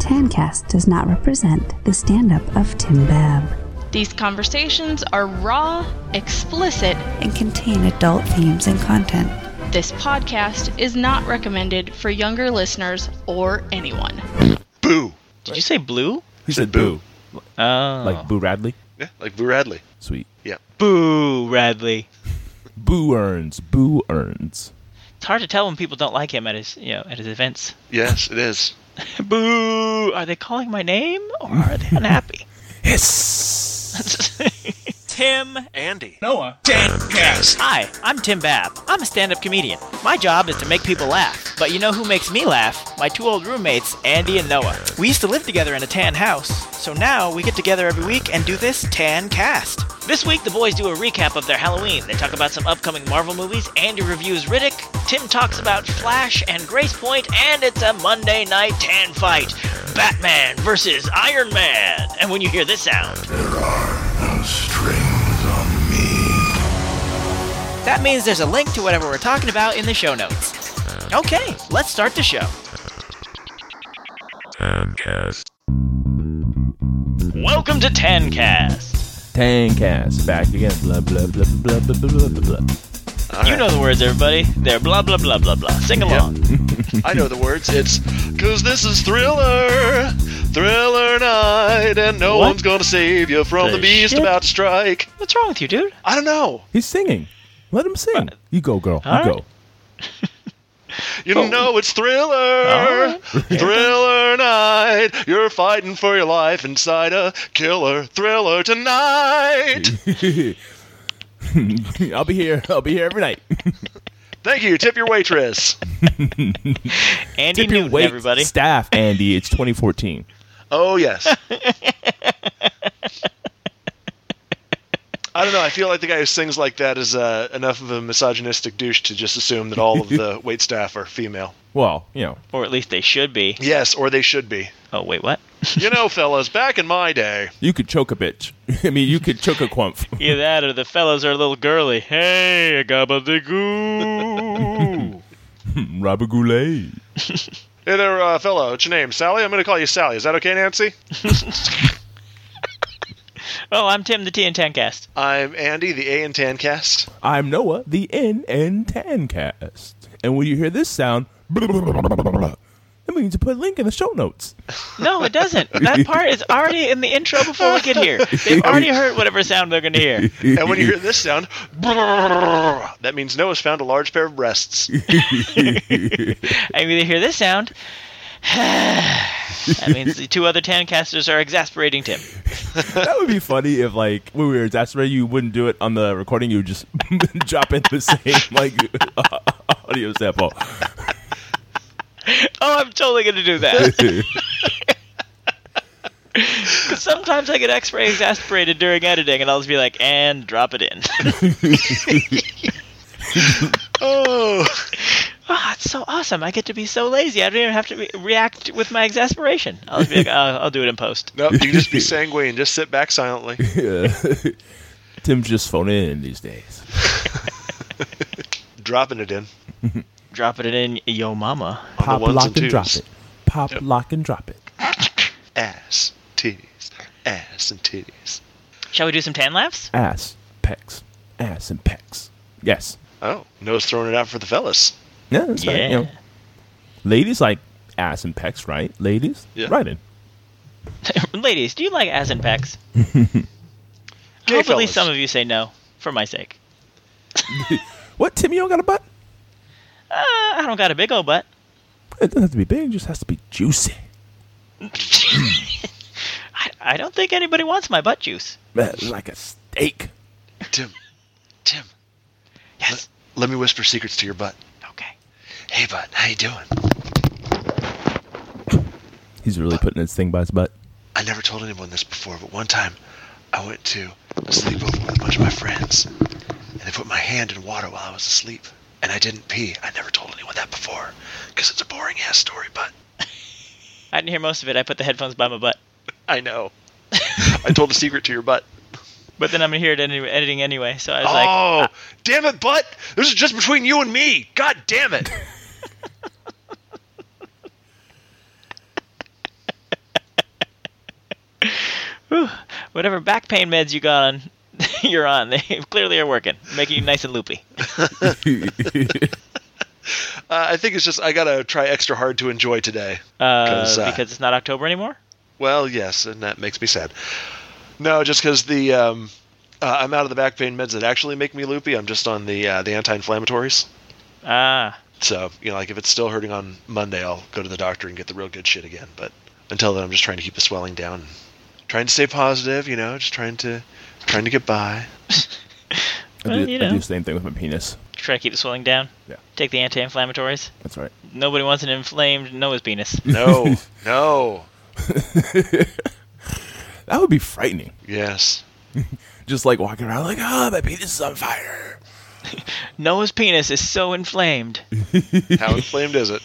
Tancast does not represent the stand-up of Tim Babb. These conversations are raw, explicit, and contain adult themes and content. This podcast is not recommended for younger listeners or anyone. Boo! Did you say blue? He said boo. Oh. Like Boo Radley? Yeah, like Boo Radley. Sweet. Yeah. Boo, Radley. Boo earns. Boo earns. It's hard to tell when people don't like him at his events. Yes, it is. Boo! Are they calling my name or are they unhappy? Hiss! Tim. Andy. Noah. Tancast. Hi, I'm Tim Babb. I'm a stand-up comedian. My job is to make people laugh. But you know who makes me laugh? My two old roommates, Andy and Noah. We used to live together in a tan house, so now we get together every week and do this Tancast. This week, the boys do a recap of their Halloween. They talk about some upcoming Marvel movies. Andy reviews Riddick. Tim talks about Flash and Grace Point, and it's a Monday night tan fight. Batman versus Iron Man. And when you hear this sound... There are no strings on me. That means there's a link to whatever we're talking about in the show notes. Okay, let's start the show. Tancast. Welcome to Tancast. Tancast. Back again. Blah, blah, blah, blah, blah, blah, blah, blah. You know the words, everybody. They're blah, blah, blah, blah, blah. Sing along. I know the words. It's, 'cause this is Thriller night, and no What one's gonna save you from the beast shit? about to strike. What's wrong with you, dude? I don't know. He's singing. Let him sing. You go, girl. All You right. go. You know it's Thriller. All right. Thriller night. You're fighting for your life inside a killer thriller tonight. I'll be here. I'll be here every night. Thank you. Tip your waitress. Andy Tip your Newton, wait everybody. staff, Andy. It's 2014. Oh, yes. I don't know. I feel like the guy who sings like that is enough of a misogynistic douche to just assume that all of the wait staff are female. Well, you know. Or at least they should be. Yes, or they should be. Oh, wait, what? You know, fellas, back in my day. You could choke a bitch. I mean, you could choke a quumph. Either that or the fellas are a little girly. Hey, gabba-de-goo. Robert Goulet. Hey there, fella. What's your name? Sally? I'm going to call you Sally. Is that okay, Nancy? Oh, I'm Tim, the T in Tancast. I'm Andy, the A in Tancast. I'm Noah, the N and Tancast. And when you hear this sound, that means to put a link in the show notes. No, it doesn't. That part is already in the intro before we get here. They've already heard whatever sound they're going to hear. And when you hear this sound, that means Noah's found a large pair of breasts. And when you hear this sound, that means the two other Tancasters are exasperating Tim. That would be funny if, like, when we were exasperated, you wouldn't do it on the recording. You would just drop in the same, like, audio sample. Oh, I'm totally going to do that. Because sometimes I get X-ray exasperated during editing, and I'll just be like, and drop it in. Oh. Oh, it's so awesome. I get to be so lazy. I don't even have to react with my exasperation. I'll just be like, I'll do it in post. Nope, you can just be sanguine. Just sit back silently. Yeah. Tim's just phoning in these days. Dropping it in. Dropping it in, yo mama. On Pop, the ones lock, and and drop twos. it. Pop, Yep. lock, and drop it. Ass, titties, ass and titties. Shall we do some tan laughs? Ass, pecs. Ass and pecs. Yes. Oh, Noah's throwing it out for the fellas. Yeah, that's right, Yeah. you know. Ladies like ass and pecs, right? Ladies? Yeah. Right in. Ladies, do you like ass and pecs? Gay Hopefully fellas. some of you say no, for my sake. What, Tim, you don't got a butt? I don't got a big old butt. It doesn't have to be big, it just has to be juicy. I don't think anybody wants my butt juice. Like a steak. Tim. Yes. Let me whisper secrets to your butt. Okay. Hey, bud, how you doing? He's really putting his thing by his butt. I never told anyone this before, but one time I went to a sleepover with a bunch of my friends, and they put my hand in water while I was asleep, and I didn't pee. I never told anyone that before, because it's a boring-ass story, but I didn't hear most of it. I put the headphones by my butt. I know. I told a secret to your butt. But then I'm going to hear it editing anyway, so I was Oh, damn it, butt! This is just between you and me! God damn it! Whatever back pain meds you got on, you're on. They clearly are working, making you nice and loopy. I think it's just I gotta try extra hard to enjoy today. Because it's not October anymore? Well, yes, and that makes me sad. No, just because the I'm out of the back pain meds that actually make me loopy. I'm just on the anti-inflammatories. Ah. So, like if it's still hurting on Monday, I'll go to the doctor and get the real good shit again. But until then, I'm just trying to keep the swelling down. Trying to stay positive, just trying to get by. I do the same thing with my penis. Try to keep the swelling down? Yeah. Take the anti-inflammatories? That's right. Nobody wants an inflamed Noah's penis. No. That would be frightening. Yes. Just like walking around like, oh, my penis is on fire. Noah's penis is so inflamed. How inflamed is it?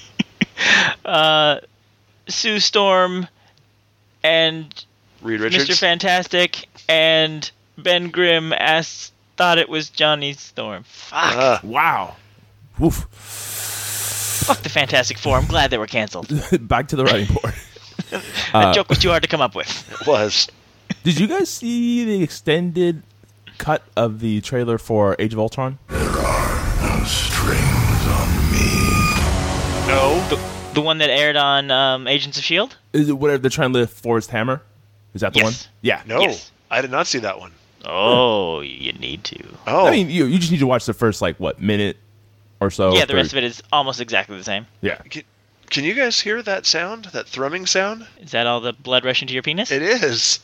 Sue Storm and Reed Richards? Mr. Fantastic and Ben Grimm thought it was Johnny Storm. Fuck. Wow. Woof. Fuck the Fantastic Four. I'm glad they were canceled. Back to the writing board. That joke was too hard to come up with. It was. Did you guys see the extended cut of the trailer for Age of Ultron? There are no strings on me. No. The one that aired on Agents of S.H.I.E.L.D.? Is it whatever they're trying to live Forrest Hammer? Is that the one? Yeah. No, Yes. I did not see that one. Oh, you need to. Oh. I mean, you just need to watch the first, minute or so. Yeah, the rest of it is almost exactly the same. Yeah. Can you guys hear that sound? That thrumming sound? Is that all the blood rushing to your penis? It is.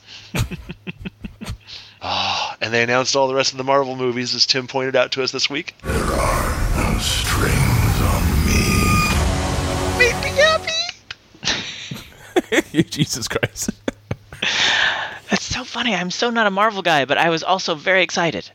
And they announced all the rest of the Marvel movies, as Tim pointed out to us this week. There are no strings on me. Make me happy! Jesus Christ. That's so funny. I'm so not a Marvel guy, but I was also very excited.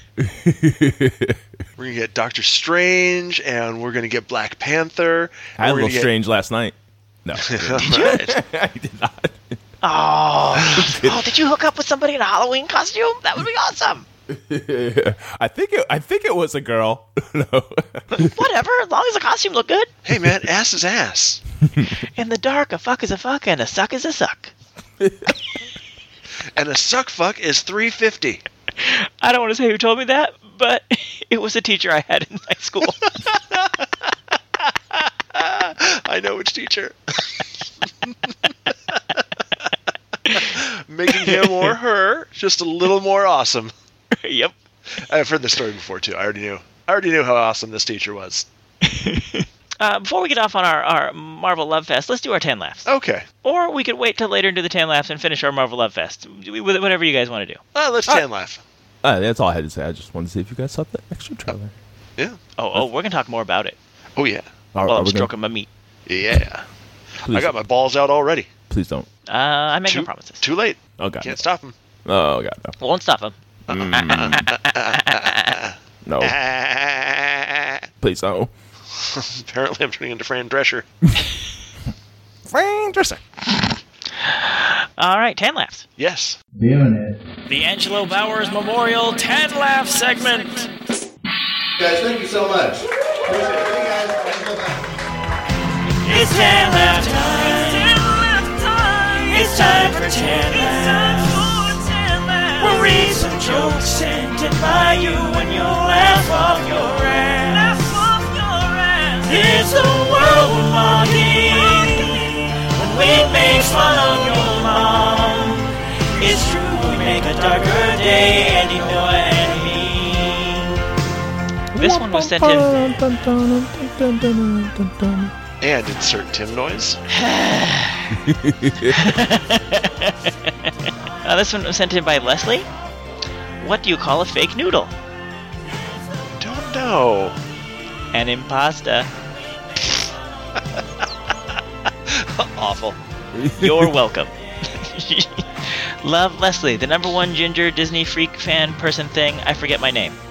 We're going to get Doctor Strange, and we're going to get Black Panther. I had a little strange last night. No. Did you? I did not. Oh, did you hook up with somebody in a Halloween costume? That would be awesome. I think it was a girl. No. Whatever, as long as the costume looked good. Hey, man, ass is ass. In the dark, a fuck is a fuck, and a suck is a suck. And a suck fuck is $3.50. I don't want to say who told me that, but it was a teacher I had in high school. I know which teacher. Making him or her just a little more awesome. Yep. I've heard this story before, too. I already knew how awesome this teacher was. Before we get off on our Marvel Love Fest, let's do our 10 laughs. Okay. Or we could wait till later and do the 10 laughs and finish our Marvel Love Fest. Whatever you guys want to do. Let's 10 laugh. That's all I had to say. I just wanted to see if you guys saw the extra trailer. Yeah. Oh, we're going to talk more about it. Oh, yeah. While I'm stroking my meat. Yeah. Please, I got my balls out already. Please don't. I make no promises. Too late. Oh, God. Can't stop him. Oh, God, no. Won't stop him. No. Please, no. Apparently I'm turning into Fran Drescher. Fran Drescher. All right, 10 laughs. Yes. Doing it. The Angelo Bowers Memorial 10 Laugh segment. Guys, thank you so much. It's 10 laugh time. It's time for 10 laughs. We'll read some jokes sent in by you and you'll laugh off your ass. It's the world we're mocking when we make fun of your mom. It's true, we make a darker day, and you know and me. This one was sent in. And insert Tim noise. This one was sent in by Leslie. What do you call a fake noodle? Don't know. An impasta. Awful. You're welcome. Love, Leslie, the #1 ginger Disney freak fan person thing. I forget my name.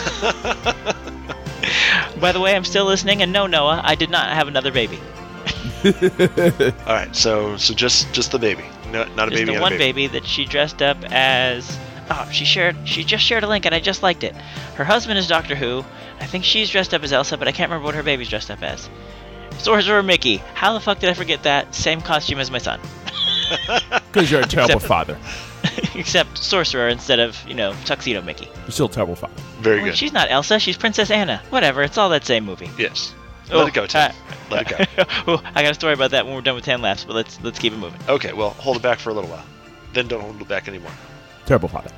By the way, I'm still listening, and no, Noah, I did not have another baby. All right, so just the baby, not a baby. Just the one baby that she dressed up as. Oh, she just shared a link, and I just liked it. Her husband is Doctor Who. I think she's dressed up as Elsa, but I can't remember what her baby's dressed up as. Sorcerer Mickey. How the fuck did I forget that? Same costume as my son. Because you're a terrible father. Except sorcerer instead of, tuxedo Mickey. You're still a terrible father. Very Well, good. she's not Elsa, she's Princess Anna. Whatever, it's all that same movie. Yes. Let it go, Tim. Let it go. Oh, I got a story about that when we're done with 10 laughs, but let's keep it moving. Okay, well, hold it back for a little while. Then don't hold it back anymore. Terrible father.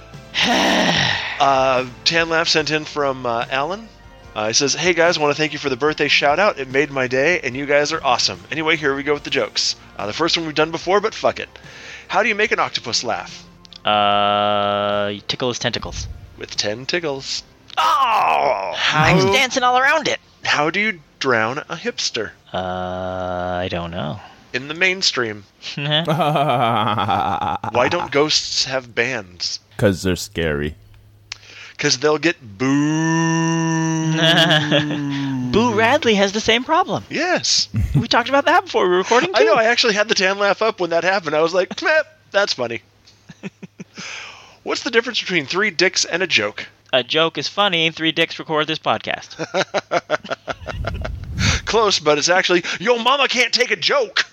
Tan Laugh sent in from Alan. He says, "Hey guys, want to thank you for the birthday shout out. It made my day, and you guys are awesome. Anyway, here we go with the jokes. The first one we've done before, but fuck it. How do you make an octopus laugh? You tickle his tentacles. With 10 tickles. Oh! I was dancing all around it. How do you drown a hipster? I don't know. In the mainstream. Why Why don't ghosts have bands? Because they're scary. Because they'll get booed. Boo Radley has the same problem. Yes. We talked about that before we were recording, too. I know, I actually had the Tan Laugh up when that happened. I was like, meh, that's funny. What's the difference between 3 dicks and a joke? A joke is funny, 3 dicks record this podcast. Close, but it's actually, yo mama can't take a joke.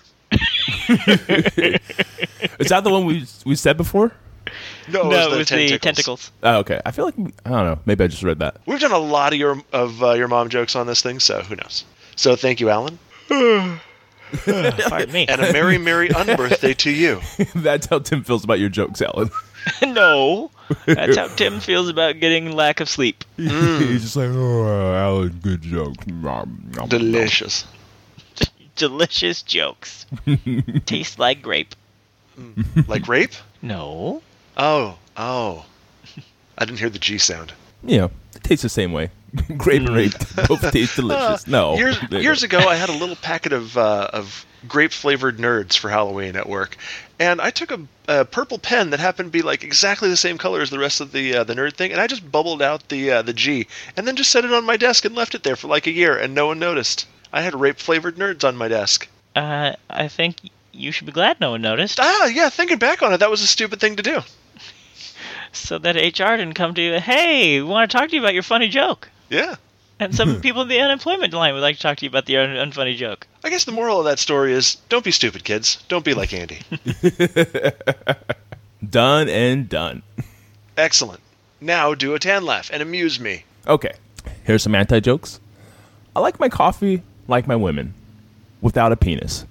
Is that the one we said before? No, No, it it was was the the tentacles. tentacles. Oh, okay. I feel like, I don't know. Maybe I just read that. We've done a lot of your mom jokes on this thing, so who knows. So thank you, Alan. Pardon me. And a merry, merry unbirthday to you. That's how Tim feels about your jokes, Alan. No. That's how Tim feels about getting lack of sleep. He's just like, oh, Alan, good joke. Delicious. Delicious jokes. Taste like grape. Like rape? No. Oh. I didn't hear the G sound. Yeah, it tastes the same way. Grape and rape both taste delicious. No. Years ago, I had a little packet of grape-flavored Nerds for Halloween at work, and I took a purple pen that happened to be like exactly the same color as the rest of the Nerd thing, and I just bubbled out the G, and then just set it on my desk and left it there for like a year, and no one noticed. I had rape-flavored Nerds on my desk. I think you should be glad no one noticed. Yeah, thinking back on it, that was a stupid thing to do. So that HR didn't come to you, hey, we want to talk to you about your funny joke. Yeah. And some people in the unemployment line would like to talk to you about the unfunny joke. I guess the moral of that story is, don't be stupid, kids. Don't be like Andy. Done and done. Excellent. Now do a Tan Laugh and amuse me. Okay, here's some anti-jokes. I like my coffee like my women, without a penis.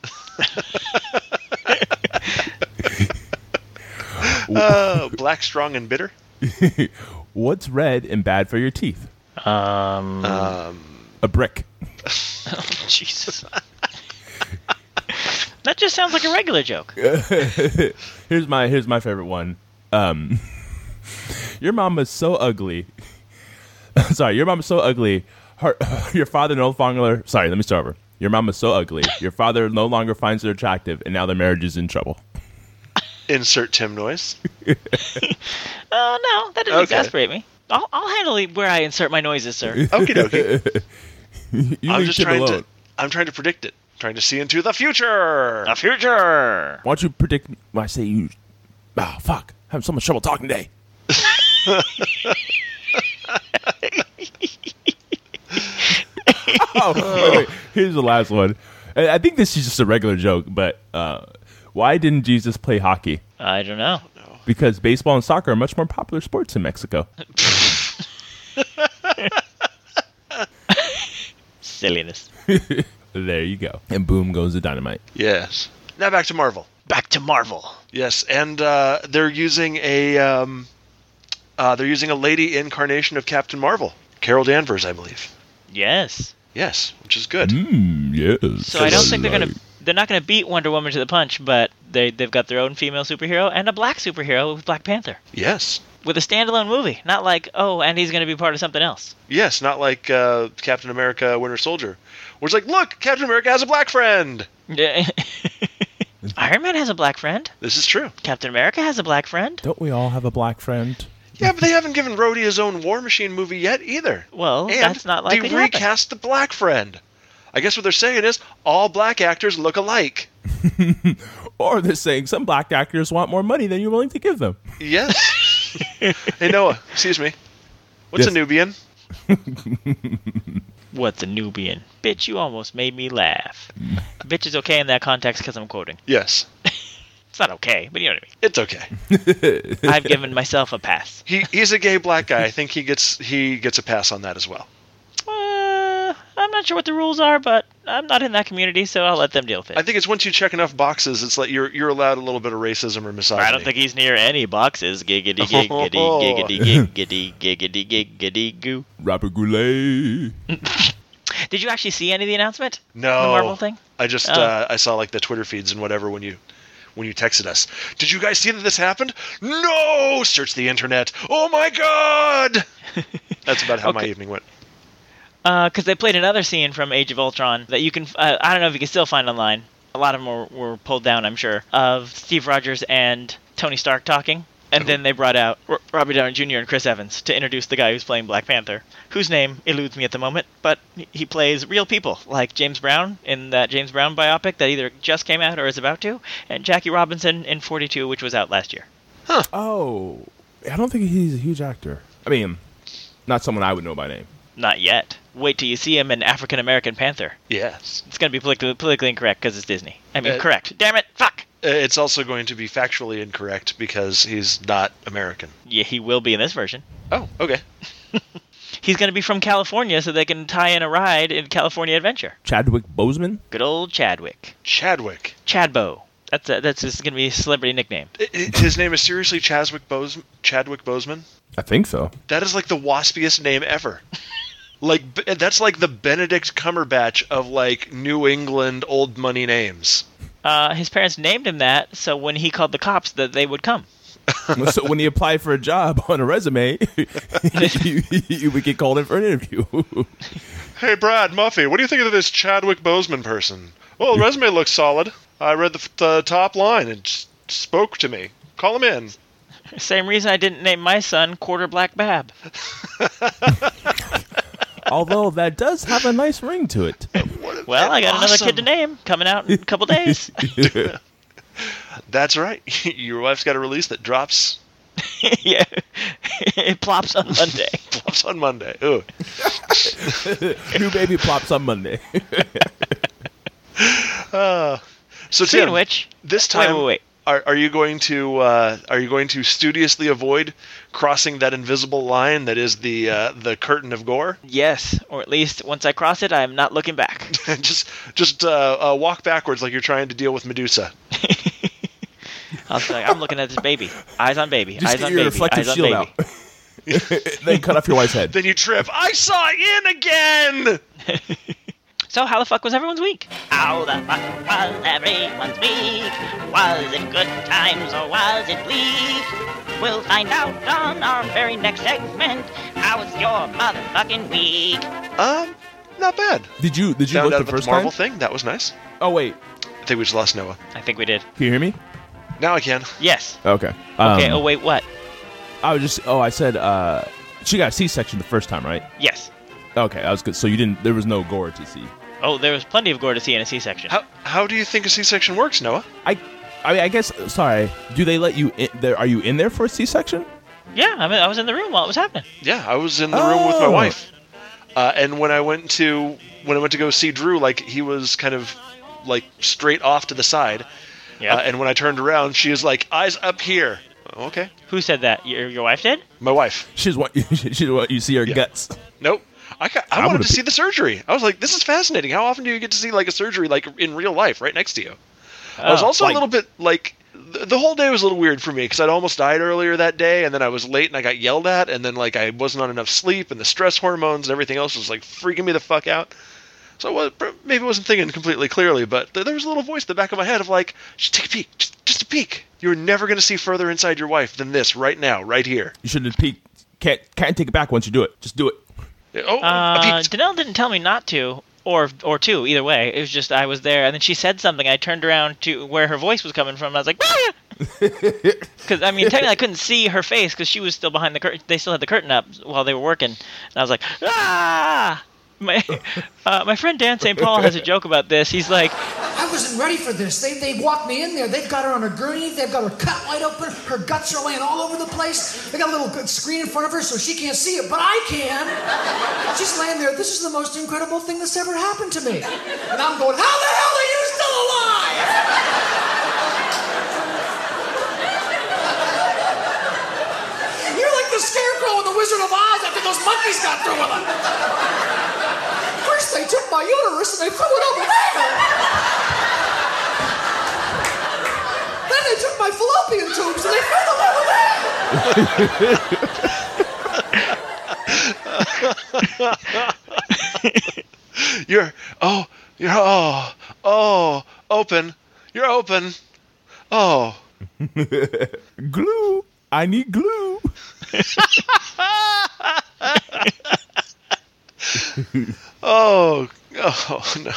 Black, strong, and bitter? What's red and bad for your teeth? A brick. Jesus. That just sounds like a regular joke. Here's my favorite one. Your mom is so ugly. Sorry, your mom is so ugly. Your father no longer. Sorry, let me start over. Your mom is so ugly. Your father no longer finds her attractive, and now their marriage is in trouble. Insert Tim noise. No, that doesn't Okay. exasperate me. I'll handle where I insert my noises, sir. Okie dokie. You I'm leave just Tim trying alone. I'm trying to predict it. Trying to see into the future. The future. Why don't you predict when I say you? Oh, fuck. I'm having so much trouble talking today. Wait. Here's the last one. I think this is just a regular joke, but why didn't Jesus play hockey? I don't know. Because baseball and soccer are much more popular sports in Mexico. Silliness. There you go. And boom goes the dynamite. Yes. Now back to Marvel. Back to Marvel. Yes, and they're using a lady incarnation of Captain Marvel, Carol Danvers, I believe. Yes. Yes, which is good. Yes. So I don't think they're not gonna beat Wonder Woman to the punch, but they've got their own female superhero and a black superhero with Black Panther. Yes. With a standalone movie, not like, oh, and he's going to be part of something else. Yes, not like Captain America Winter Soldier. Where it's like, look, Captain America has a black friend. Iron Man has a black friend. This is true. Captain America has a black friend. Don't we all have a black friend? Yeah, but they haven't given Rhodey his own War Machine movie yet either. Well, And that's not likely they to happen. recast the black friend. I guess what they're saying is all black actors look alike. Or they're saying some black actors want more money than you're willing to give them. Yes. Hey, Noah, excuse me. What's Yes. a Nubian? What's a Nubian? Bitch, you almost made me laugh. Bitch is okay in that context because I'm quoting. Yes. It's not okay, but you know what I mean. It's okay. I've given myself a pass. He's a gay black guy. I think he gets a pass on that as well. I'm not sure what the rules are, but I'm not in that community, so I'll let them deal with it. I think it's once you check enough boxes, it's like you're allowed a little bit of racism or misogyny. I don't think he's near any boxes. Giggity, giggity, giggity, giggity, giggity, giggity, goo. Robert Goulet. Did you actually see any of the announcement? No. The Marvel thing? I just I saw like the Twitter feeds and whatever when you texted us. Did you guys see that this happened? No! Search the internet. Oh my god! That's about how my evening went. Because they played another scene from Age of Ultron that you can, I don't know if you can still find online. A lot of them were pulled down, I'm sure, of Steve Rogers and Tony Stark talking. And then they brought out Robert Downey Jr. and Chris Evans to introduce the guy who's playing Black Panther, whose name eludes me at the moment, but he plays real people, like James Brown in that James Brown biopic that either just came out or is about to, and Jackie Robinson in 42, which was out last year. Huh. Oh, I don't think he's a huge actor. I mean, not someone I would know by name. Not yet. Wait till you see him in African American Panther. Yes. It's going to be politically incorrect because it's Disney. I mean, correct. Damn it. Fuck. It's also going to be factually incorrect because he's not American. Yeah, he will be in this version. Oh, okay. He's going to be from California so they can tie in a ride in California Adventure. Chadwick Boseman? Good old Chadwick. Chadwick. Chadbo. That's just going to be a celebrity nickname. His name is seriously Chadwick Boseman? I think so. That is like the waspiest name ever. Like, that's like the Benedict Cumberbatch of, like, New England old money names. His parents named him that, so when he called the cops, that they would come. So when he applied for a job on a resume, you would get called in for an interview. Hey, Brad, Muffy, what do you think of this Chadwick Boseman person? Well, the resume looks solid. I read the top line and spoke to me. Call him in. Same reason I didn't name my son Quarter Black Bab. Although that does have a nice ring to it. Well, I got another kid to name coming out in a couple days. That's right. Your wife's got a release that drops. Yeah. It plops on Monday. Plops on Monday. Ooh. New baby plops on Monday. So Speaking Tim, of which, this time, wait. Are you going to studiously avoid crossing that invisible line that is the curtain of gore? Yes, or at least once I cross it, I am not looking back. just walk backwards like you're trying to deal with Medusa. I'll be like, I'm looking at this baby. Eyes on baby. Just Eyes get on your baby. reflective Eyes on shield baby. out. Then cut off your wife's head. Then you trip. I saw in again. So how the fuck was everyone's week? How the fuck was everyone's week? Was it good times or was it bleak? We'll find out on our very next segment. How was your motherfucking week? Not bad. Did you Found look out the about first the Marvel time? thing. That was nice. Oh wait, I think we just lost Noah. I think we did. can you hear me? Now I can. Yes. Okay. Okay, oh wait, what? I said she got a C-section the first time, right? Yes. Okay, that was good. So there was no gore to see. Oh, there was plenty of gore to see in a C-section. How do you think a C-section works, Noah? I mean, I guess. Sorry. Do they let you in there? Are you in there for a C-section? Yeah, I was in the room while it was happening. Yeah, I was in the room with my wife. And when I went to go see Drew, like he was kind of like straight off to the side. Yeah. And when I turned around, she was like, "Eyes up here." Okay. Who said that? Your wife did? My wife. She's what you see her guts. Nope. I wanted to see the surgery. I was like, this is fascinating. How often do you get to see like a surgery like in real life right next to you? I was also a little bit like the whole day was a little weird for me because I'd almost died earlier that day, and then I was late and I got yelled at, and then like I wasn't on enough sleep, and the stress hormones and everything else was like freaking me the fuck out. So maybe I wasn't thinking completely clearly, but there was a little voice in the back of my head of like, just take a peek, just a peek. You're never going to see further inside your wife than this right now, right here. You shouldn't peek. Can't take it back once you do it. Just do it. Danelle didn't tell me not to, or to, either way. It was just I was there, and then she said something. I turned around to where her voice was coming from, and I was like, because I mean, technically I couldn't see her face because she was still behind the curtain. They still had the curtain up while they were working, and I was like, ah! My friend Dan St. Paul has a joke about this. He's like, I wasn't ready for this. They walked me in there. They've got her on a gurney. They've got her cut wide open. Her guts are laying all over the place. They got a little screen in front of her so she can't see it, but I can. She's laying there. This is the most incredible thing that's ever happened to me. And I'm going, how the hell are you still alive? Wizard of Oz after those monkeys got through with it. First they took my uterus and they threw it over there. Then they took my fallopian tubes and they threw them over there. You're open. You're open. Oh. Glue. I need glue. Oh no.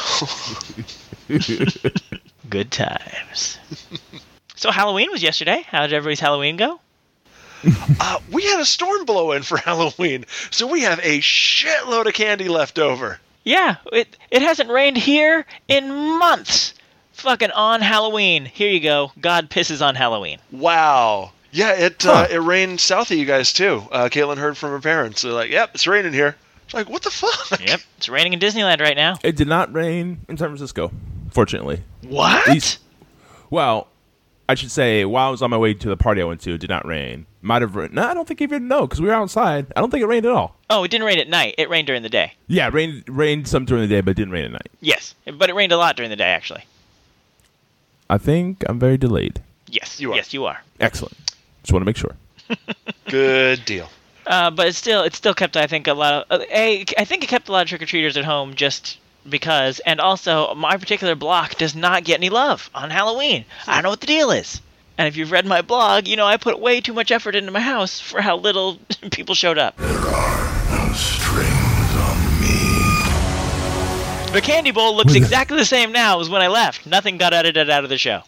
Good times. So Halloween was yesterday. How did everybody's Halloween go? We had a storm blow in for Halloween, so we have a shitload of candy left over. Yeah, it hasn't rained here in months. Fucking on Halloween. Here you go. God pisses on Halloween. Wow. Yeah, it rained south of you guys too. Caitlin heard from her parents. They're like, "Yep, it's raining here." It's like, what the fuck? Yep, it's raining in Disneyland right now. It did not rain in San Francisco, fortunately. What? Well, I should say, while I was on my way to the party I went to, it did not rain. Might have rained. No, I don't think you even know, because we were outside. I don't think it rained at all. Oh, it didn't rain at night. It rained during the day. Yeah, it rained some during the day, but it didn't rain at night. Yes, but it rained a lot during the day, actually. I think I'm very delayed. Yes, you are. Yes, you are. Excellent. Just want to make sure. Good deal. But it still kept, I think, a lot of... I think it kept a lot of trick-or-treaters at home just because, and also, my particular block does not get any love on Halloween. I don't know what the deal is. And if you've read my blog, you know I put way too much effort into my house for how little people showed up. There are no strings on me. The candy bowl looks exactly the same now as when I left. Nothing got edited out of the show.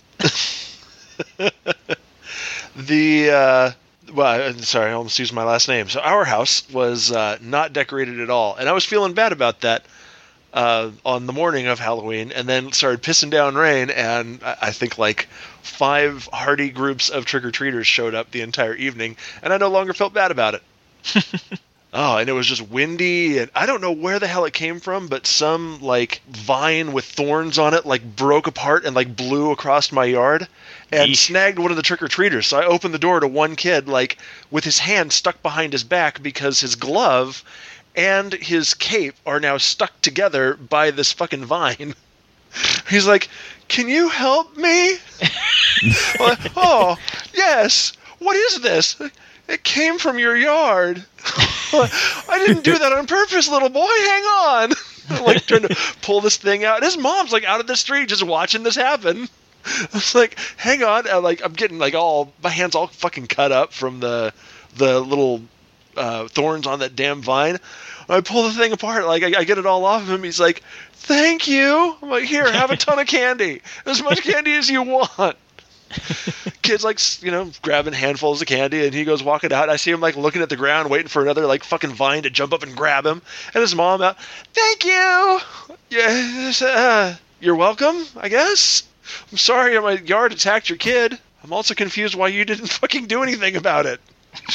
Sorry, I almost used my last name. So our house was not decorated at all, and I was feeling bad about that on the morning of Halloween, and then started pissing down rain, and I think like 5 hearty groups of trick-or-treaters showed up the entire evening, and I no longer felt bad about it. Oh, and it was just windy, and I don't know where the hell it came from, but some like vine with thorns on it like broke apart and like blew across my yard and snagged one of the trick-or-treaters. So I opened the door to one kid like with his hand stuck behind his back because his glove and his cape are now stuck together by this fucking vine. He's like, "Can you help me?" Like, "Oh, yes. What is this?" "It came from your yard." "I didn't do that on purpose, little boy. Hang on." I'm like trying to pull this thing out. His mom's like out of the street just watching this happen. I was like, "Hang on." I'm getting like my hands all fucking cut up from the little thorns on that damn vine. I pull the thing apart. Like I get it all off of him. He's like, "Thank you." I'm like, "Here, have a ton of candy. As much candy as you want." Kid's like, grabbing handfuls of candy, and he goes walking out. I see him like looking at the ground, waiting for another like fucking vine to jump up and grab him. And his mom out, "Thank you. Yes, you're welcome, I guess. I'm sorry my yard attacked your kid. I'm also confused why you didn't fucking do anything about it."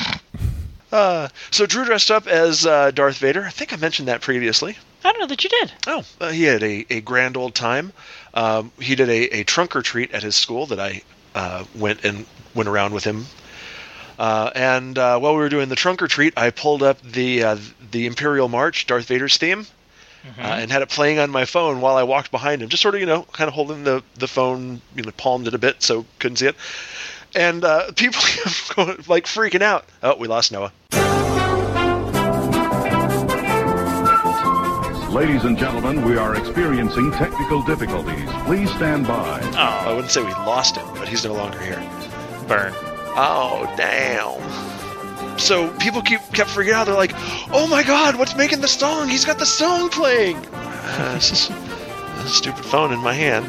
So Drew dressed up as Darth Vader. I think I mentioned that previously. I don't know that you did. Oh, he had a grand old time. He did a trunk or treat at his school that I went around with him. And while we were doing the trunk or treat, I pulled up the Imperial March, Darth Vader's theme, and had it playing on my phone while I walked behind him, just sort of, kind of holding the phone, palmed it a bit so couldn't see it. And people like freaking out. Oh, we lost Noah. Ladies and gentlemen, we are experiencing technical difficulties. Please stand by. Oh, I wouldn't say we lost him, but he's no longer here. Burn. Oh, damn. So people kept freaking out. They're like, "Oh my god, what's making the song? He's got the song playing." It's just a stupid phone in my hand.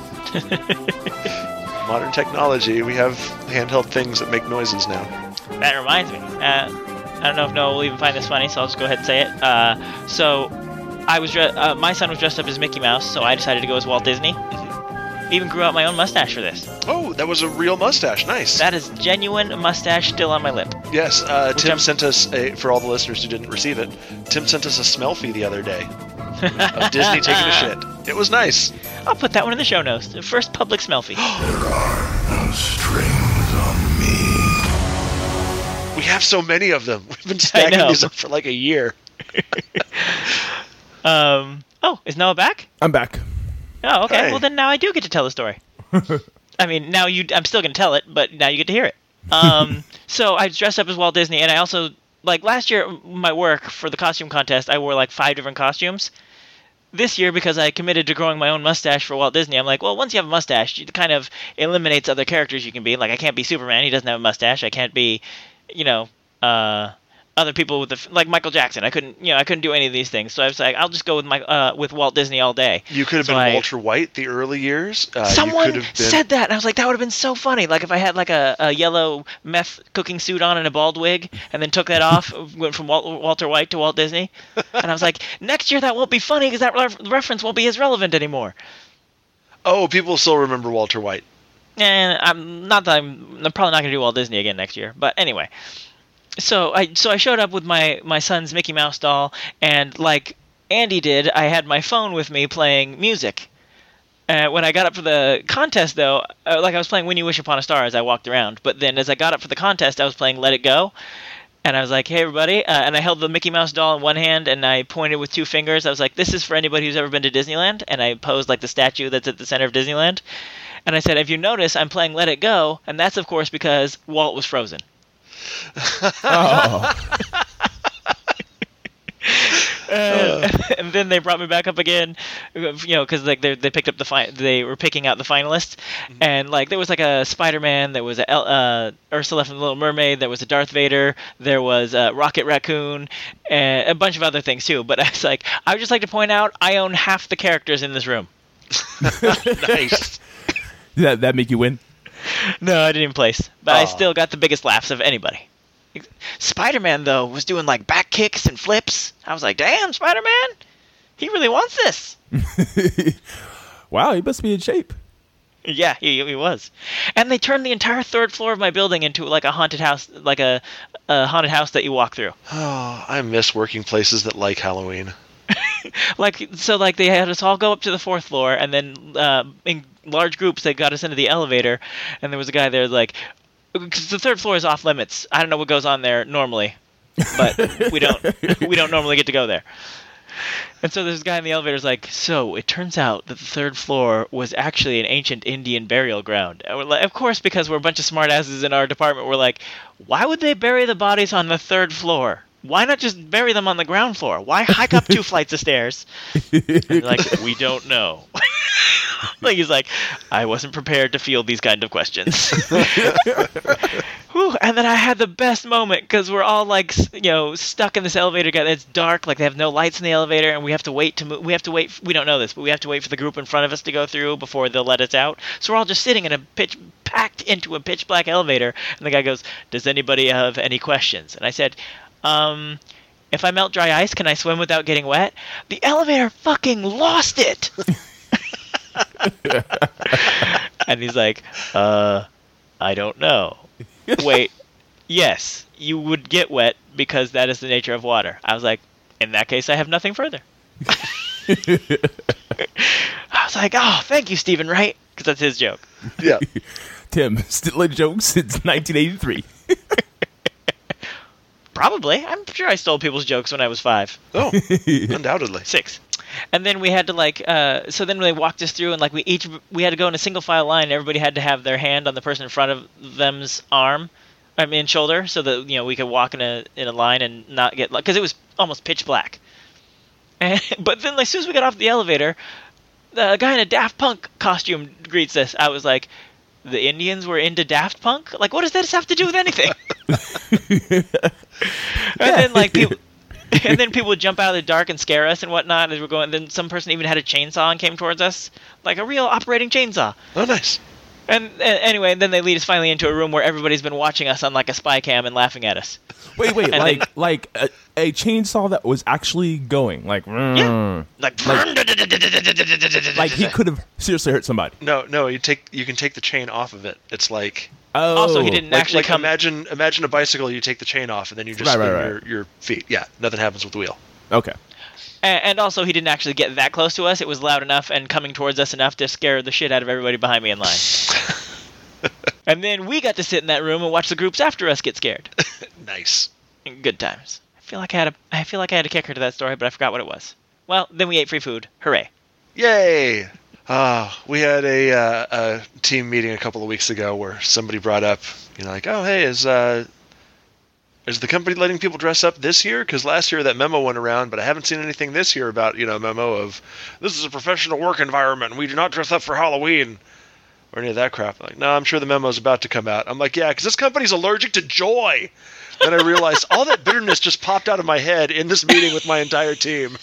Modern technology. We have handheld things that make noises now. That reminds me. I don't know if Noah will even find this funny, so I'll just go ahead and say it. So I was my son was dressed up as Mickey Mouse, so I decided to go as Walt Disney. Even grew out my own mustache for this. Oh, that was a real mustache. Nice. That is genuine mustache still on my lip. Yes, Tim sent us, for all the listeners who didn't receive it, Tim sent us a smell fee the other day of Disney taking a shit. It was nice. I'll put that one in the show notes. The first public smell fee. There are no strings on me. We have so many of them. We've been stacking know. these up for like a year. Oh, is Noah back? I'm back. Oh, okay. Hey. Well, then now I do get to tell the story. I mean, now I'm still going to tell it, but now you get to hear it. So I dressed up as Walt Disney, and I also, like last year, my work for the costume contest, I wore like 5 different costumes. This year, because I committed to growing my own mustache for Walt Disney, I'm like, well, once you have a mustache, it kind of eliminates other characters you can be. Like, I can't be Superman. He doesn't have a mustache. I can't be, other people with like Michael Jackson. I couldn't do any of these things. So I was like, I'll just go with Walt Disney all day. You could have been Walter White the early years. Someone you could have been... said that, and I was like, that would have been so funny. Like if I had like a yellow meth cooking suit on and a bald wig, and then took that off, went from Walter White to Walt Disney, and I was like, next year that won't be funny because that reference won't be as relevant anymore. Oh, people still remember Walter White. And I'm probably not going to do Walt Disney again next year. But anyway. So I showed up with my son's Mickey Mouse doll, and like Andy did, I had my phone with me playing music. When I got up for the contest, though, like I was playing When You Wish Upon a Star as I walked around, but then as I got up for the contest, I was playing Let It Go, and I was like, hey, everybody, and I held the Mickey Mouse doll in one hand, and I pointed with 2 fingers. I was like, this is for anybody who's ever been to Disneyland, and I posed like the statue that's at the center of Disneyland, and I said, if you notice, I'm playing Let It Go, and that's, of course, because Walt was frozen. And then they brought me back up again, because like they picked up they were picking out the finalists, and like there was like a Spider-Man, there was a Ursula from the Little Mermaid, there was a Darth Vader, there was a Rocket Raccoon, and a bunch of other things too. But I was like, I would just like to point out, I own half the characters in this room. Nice. Did that make you win? No, I didn't even place, but I still got the biggest laughs of anybody. Spider-Man, though, was doing like back kicks and flips. I was like, damn, Spider-Man, he really wants this. Wow, he must be in shape. Yeah, he was. And they turned the entire 3rd floor of my building into like a haunted house, like a haunted house that you walk through. Oh, I miss working places that like Halloween. They had us all go up to the 4th floor, and then in large groups they got us into the elevator, and there was a guy there like, because the 3rd floor is off limits. I don't know what goes on there normally, but we don't normally get to go there. And so this guy in the elevator is like, so it turns out that the 3rd floor was actually an ancient Indian burial ground. And we're like, of course, because we're a bunch of smartasses in our department, we're like, why would they bury the bodies on the 3rd floor? Why not just bury them on the ground floor? Why hike up 2 flights of stairs? And they're like, we don't know. Like he's like, I wasn't prepared to field these kind of questions. Whew, and then I had the best moment because we're all like, stuck in this elevator. It's dark, like they have no lights in the elevator, and we have to wait to move. We have to wait. We don't know this, but we have to wait for the group in front of us to go through before they'll let us out. So we're all just sitting in a packed into a pitch black elevator, and the guy goes, "Does anybody have any questions?" And I said, if I melt dry ice, can I swim without getting wet? The elevator fucking lost it. And he's like, I don't know. Wait, yes, you would get wet because that is the nature of water. I was like, in that case, I have nothing further. I was like, oh, thank you, Stephen Wright, because that's his joke. Yeah. Tim, still a joke since 1983. Probably. I'm sure I stole people's jokes when I was 5. Oh, undoubtedly. 6. And then we had to so then they walked us through, and like we had to go in a single file line. Everybody had to have their hand on the person in front of them's shoulder, so that we could walk in a line and not get, because it was almost pitch black. But then as soon as we got off the elevator, the guy in a Daft Punk costume greets us. I was like, the Indians were into Daft Punk? Like, what does that have to do with anything? And then people would jump out of the dark and scare us and whatnot as we're going. Then some person even had a chainsaw and came towards us, like a real operating chainsaw. Oh, nice. And anyway, then they lead us finally into a room where everybody's been watching us on like a spy cam and laughing at us. Wait, like a chainsaw that was actually going, like, yeah, like he could have seriously hurt somebody. No, you can take the chain off of it. It's like, oh, also he didn't actually come. Imagine a bicycle. You take the chain off and then you just spin your feet. Yeah, nothing happens with the wheel. Okay. And also, he didn't actually get that close to us. It was loud enough and coming towards us enough to scare the shit out of everybody behind me in line. And then we got to sit in that room and watch the groups after us get scared. Nice. Good times. I feel like I had a kicker to that story, but I forgot what it was. Well, then we ate free food. Hooray. Yay! We had a team meeting a couple of weeks ago where somebody brought up, like, oh, hey, is the company letting people dress up this year? Because last year that memo went around, but I haven't seen anything this year about, a memo of, this is a professional work environment, and we do not dress up for Halloween, or any of that crap. I'm like, no, I'm sure the memo's about to come out. I'm like, yeah, because this company's allergic to joy. Then I realized all that bitterness just popped out of my head in this meeting with my entire team.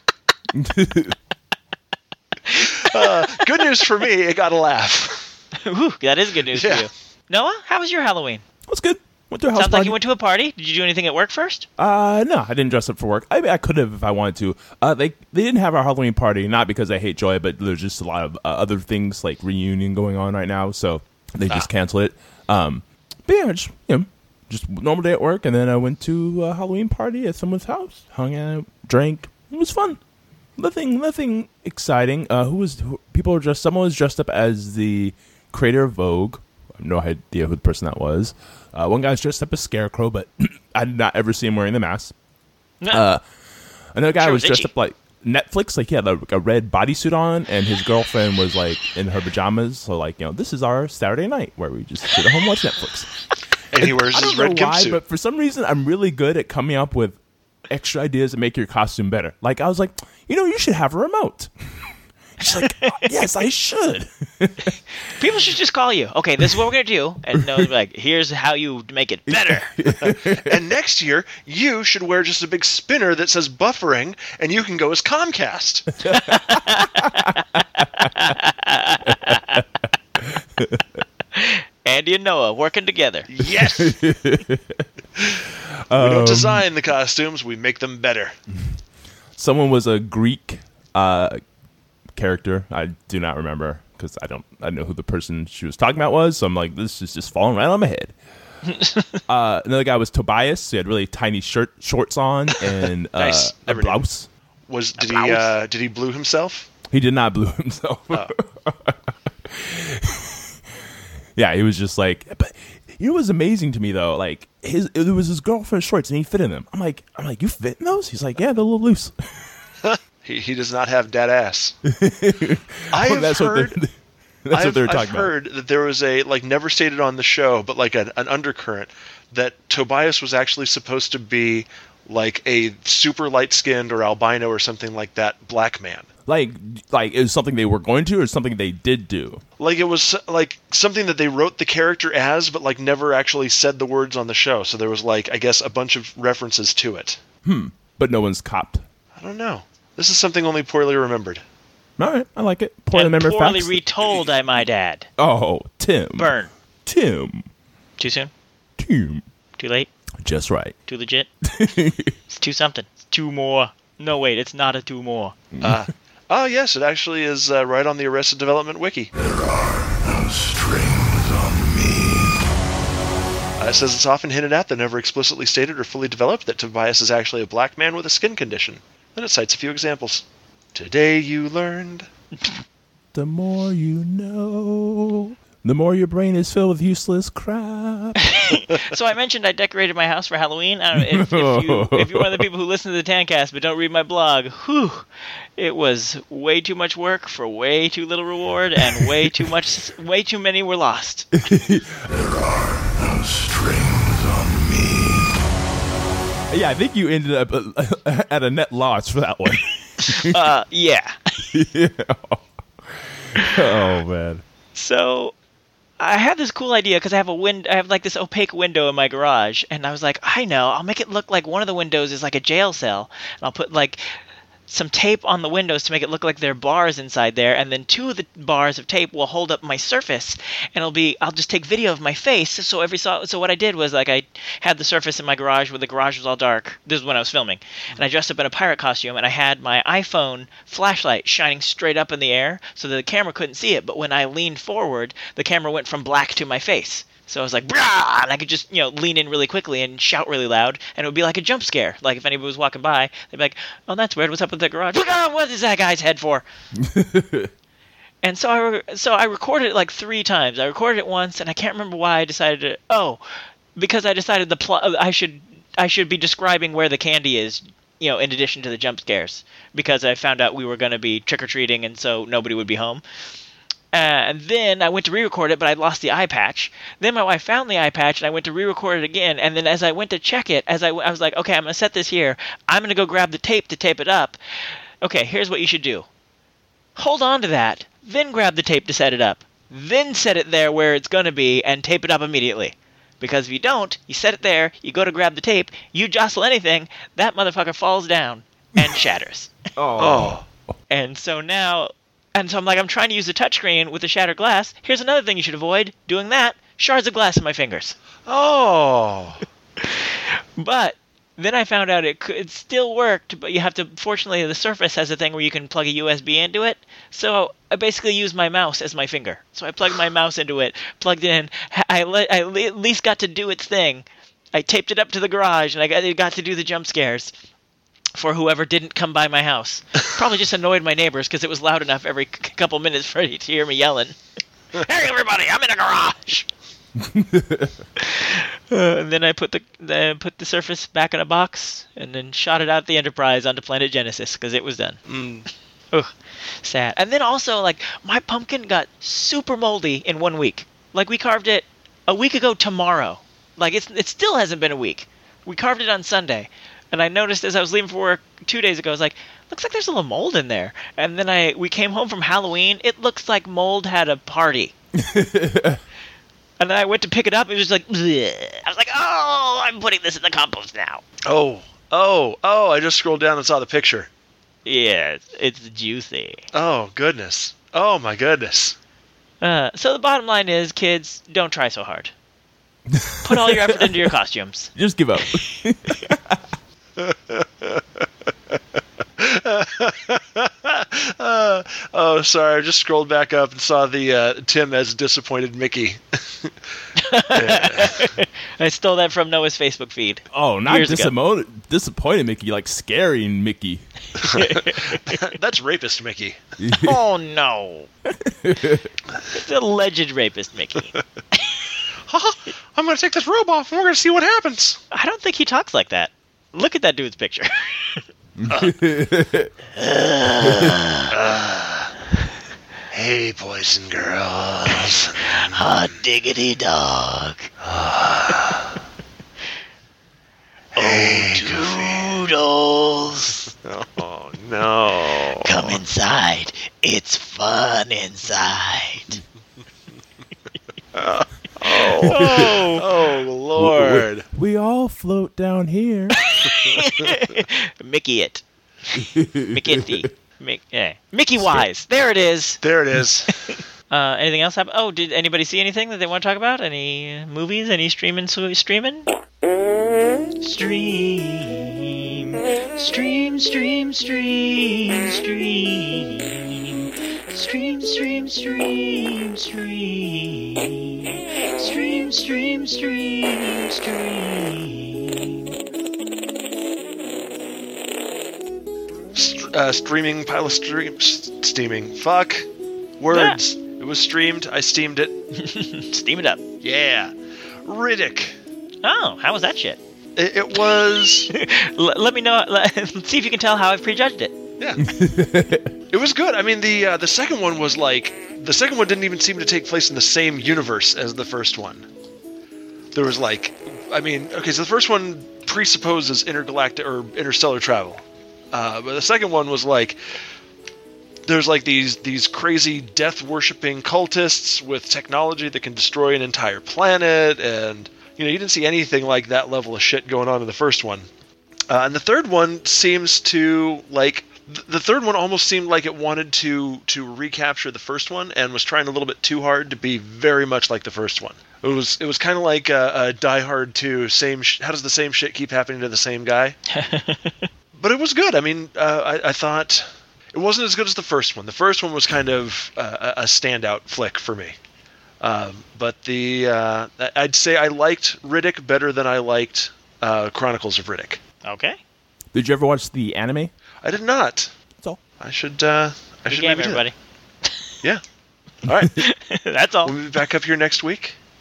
Good news for me, it got a laugh. Ooh, that is good news for you. Noah, how was your Halloween? It was good. Went to a house Sounds party. like you went to a party. Did you do anything at work first? No, I didn't dress up for work. I could have if I wanted to. They didn't have our Halloween party, not because I hate Joy, but there's just a lot of other things like reunion going on right now, so they just canceled it. But yeah, just normal day at work, and then I went to a Halloween party at someone's house, hung out, drank. It was fun. Nothing exciting. Someone was dressed up as the creator of Vogue. I have no idea who the person that was. One guy was dressed up as Scarecrow, but I did not ever see him wearing the mask. No. Another guy Sure, was dressed itchy. up like Netflix, like he had a red bodysuit on, and his girlfriend was like in her pajamas. So like, this is our Saturday night where we just sit at home and watch Netflix. And he wears his red gimp suit. But for some reason, I'm really good at coming up with extra ideas to make your costume better. Like I was like, you should have a remote. She's like, oh, yes, I should. People should just call you. Okay, this is what we're going to do. And they'll be like, here's how you make it better. And next year, you should wear just a big spinner that says buffering, and you can go as Comcast. Andy and Noah working together. Yes! We don't design the costumes, we make them better. Someone was a Greek character. I do not remember because I know who the person she was talking about was. So I'm like, this is just falling right on my head. Another guy was Tobias. He had really tiny shorts on and Nice. a blouse. Did he blue himself? He did not blue himself. Oh. Yeah, he was just like, but what was amazing to me though, like it was his girlfriend's shorts and he fit in them. I'm like, you fit in those? He's like, yeah, they're a little loose. He does not have dead ass. I've heard that there was a, like, never stated on the show, but like an undercurrent that Tobias was actually supposed to be like a super light-skinned or albino or something like that black man. Like it was something they were going to, or something they did do. Like it was like something that they wrote the character as, but like never actually said the words on the show. So there was like, I guess, a bunch of references to it. But no one's copped. I don't know. This is something only poorly remembered. All right, I like it. Poorly And remembered poorly facts. retold, I might add. Oh, Tim. Burn. Tim. Too soon? Tim. Too late? Just right. Too legit? It's too something. Two more. No, wait, it's not a two more. Oh, yes, it actually is right on the Arrested Development wiki. There are no strings on me. It says it's often hinted at, though never explicitly stated or fully developed, that Tobias is actually a black man with a skin condition. Then it cites a few examples. Today you learned. The more you know, the more your brain is filled with useless crap. So I mentioned I decorated my house for Halloween. I don't know if you're one of the people who listen to the Tancast but don't read my blog, it was way too much work for way too little reward, and way too many were lost. There are no strings on me. Yeah, I think you ended up at a net loss for that one. Yeah. Yeah. Oh man. So I had this cool idea because I have like this opaque window in my garage, and I was like, I know, I'll make it look like one of the windows is like a jail cell, and I'll put like some tape on the windows to make it look like there are bars inside there, and then two of the bars of tape will hold up my surface, and I'll just take video of my face. So what I did was, like, I had the surface in my garage where the garage was all dark. This is when I was filming, and I dressed up in a pirate costume, and I had my iPhone flashlight shining straight up in the air so that the camera couldn't see it. But when I leaned forward, the camera went from black to my face. So I was like, brah! And I could just, lean in really quickly and shout really loud, and it would be like a jump scare. Like if anybody was walking by, they'd be like, oh, that's weird. What's up with the garage? What is that guy's head for? And so I recorded it like 3 times. I recorded it once, and I can't remember why I decided to, because I decided I should be describing where the candy is, in addition to the jump scares, because I found out we were going to be trick-or-treating, and so nobody would be home. And then I went to re-record it, but I lost the eye patch. Then my wife found the eye patch, and I went to re-record it again. And then as I went to check it, I was like, okay, I'm going to set this here. I'm going to go grab the tape to tape it up. Okay, here's what you should do. Hold on to that, then grab the tape to set it up. Then set it there where it's going to be and tape it up immediately. Because if you don't, you set it there, you go to grab the tape, you jostle anything, that motherfucker falls down and shatters. Oh. And so now... And so I'm trying to use the touchscreen with the shattered glass. Here's another thing you should avoid. Doing that, shards of glass in my fingers. Oh. But then I found out it still worked, but you have to... Fortunately, the Surface has a thing where you can plug a USB into it. So I basically used my mouse as my finger. So I plugged my mouse into it, plugged it in. I at least got to do its thing. I taped it up to the garage, and I got to do the jump scares for whoever didn't come by my house. Probably just annoyed my neighbors because it was loud enough every couple minutes for you to hear me yelling. Hey, everybody, I'm in a garage! And then I put the Surface back in a box and then shot it out the Enterprise onto Planet Genesis because it was done. Ugh, sad. And then also, my pumpkin got super moldy in 1 week. We carved it a week ago tomorrow. It still hasn't been a week. We carved it on Sunday. And I noticed as I was leaving for work 2 days ago, I was like, looks like there's a little mold in there. And then we came home from Halloween. It looks like mold had a party. And then I went to pick it up. It was like, bleh. I was like, oh, I'm putting this in the compost now. Oh, I just scrolled down and saw the picture. Yeah, it's juicy. Oh, goodness. Oh, my goodness. So the bottom line is, kids, don't try so hard. Put all your effort into your costumes. Just give up. Oh, sorry. I just scrolled back up and saw the Tim as disappointed Mickey. I stole that from Noah's Facebook feed. Oh, not disappointed Mickey, scaring Mickey. That's rapist Mickey. Oh, no. It's alleged rapist Mickey. I'm going to take this robe off and we're going to see what happens. I don't think he talks like that. Look at that dude's picture. Hey, boys and girls. Hot diggity dog. Hey, Doodles. Oh, no. Come inside. It's fun inside. Oh, Lord. We all float down here. Mickey it. Mickey. Mickey Wise. There it is. There it is. Anything else happen? Oh, did anybody see anything that they want to talk about? Any movies? Any streaming? Stream. Streaming, pile of steaming. Fuck. Words. Yeah. It was streamed. I steamed it. Steam it up. Yeah. Riddick. Oh, how was that shit? It was... Let me know. See if you can tell how I've prejudged it. Yeah. It was good. I mean, the second one was the second one didn't even seem to take place in the same universe as the first one. There was so the first one presupposes intergalactic or interstellar travel. But the second one was there's these crazy death-worshipping cultists with technology that can destroy an entire planet, and you didn't see anything like that level of shit going on in the first one. And the third one seems to the third one almost seemed like it wanted to recapture the first one and was trying a little bit too hard to be very much like the first one. It was kind of like Die Hard 2. How does the same shit keep happening to the same guy? But it was good. I mean, I thought it wasn't as good as the first one. The first one was kind of a standout flick for me. But I'd say I liked Riddick better than I liked Chronicles of Riddick. Okay. Did you ever watch the anime? I did not. That's all. I should. Good game, everybody. Yeah. All right. That's all. We'll be back up here next week.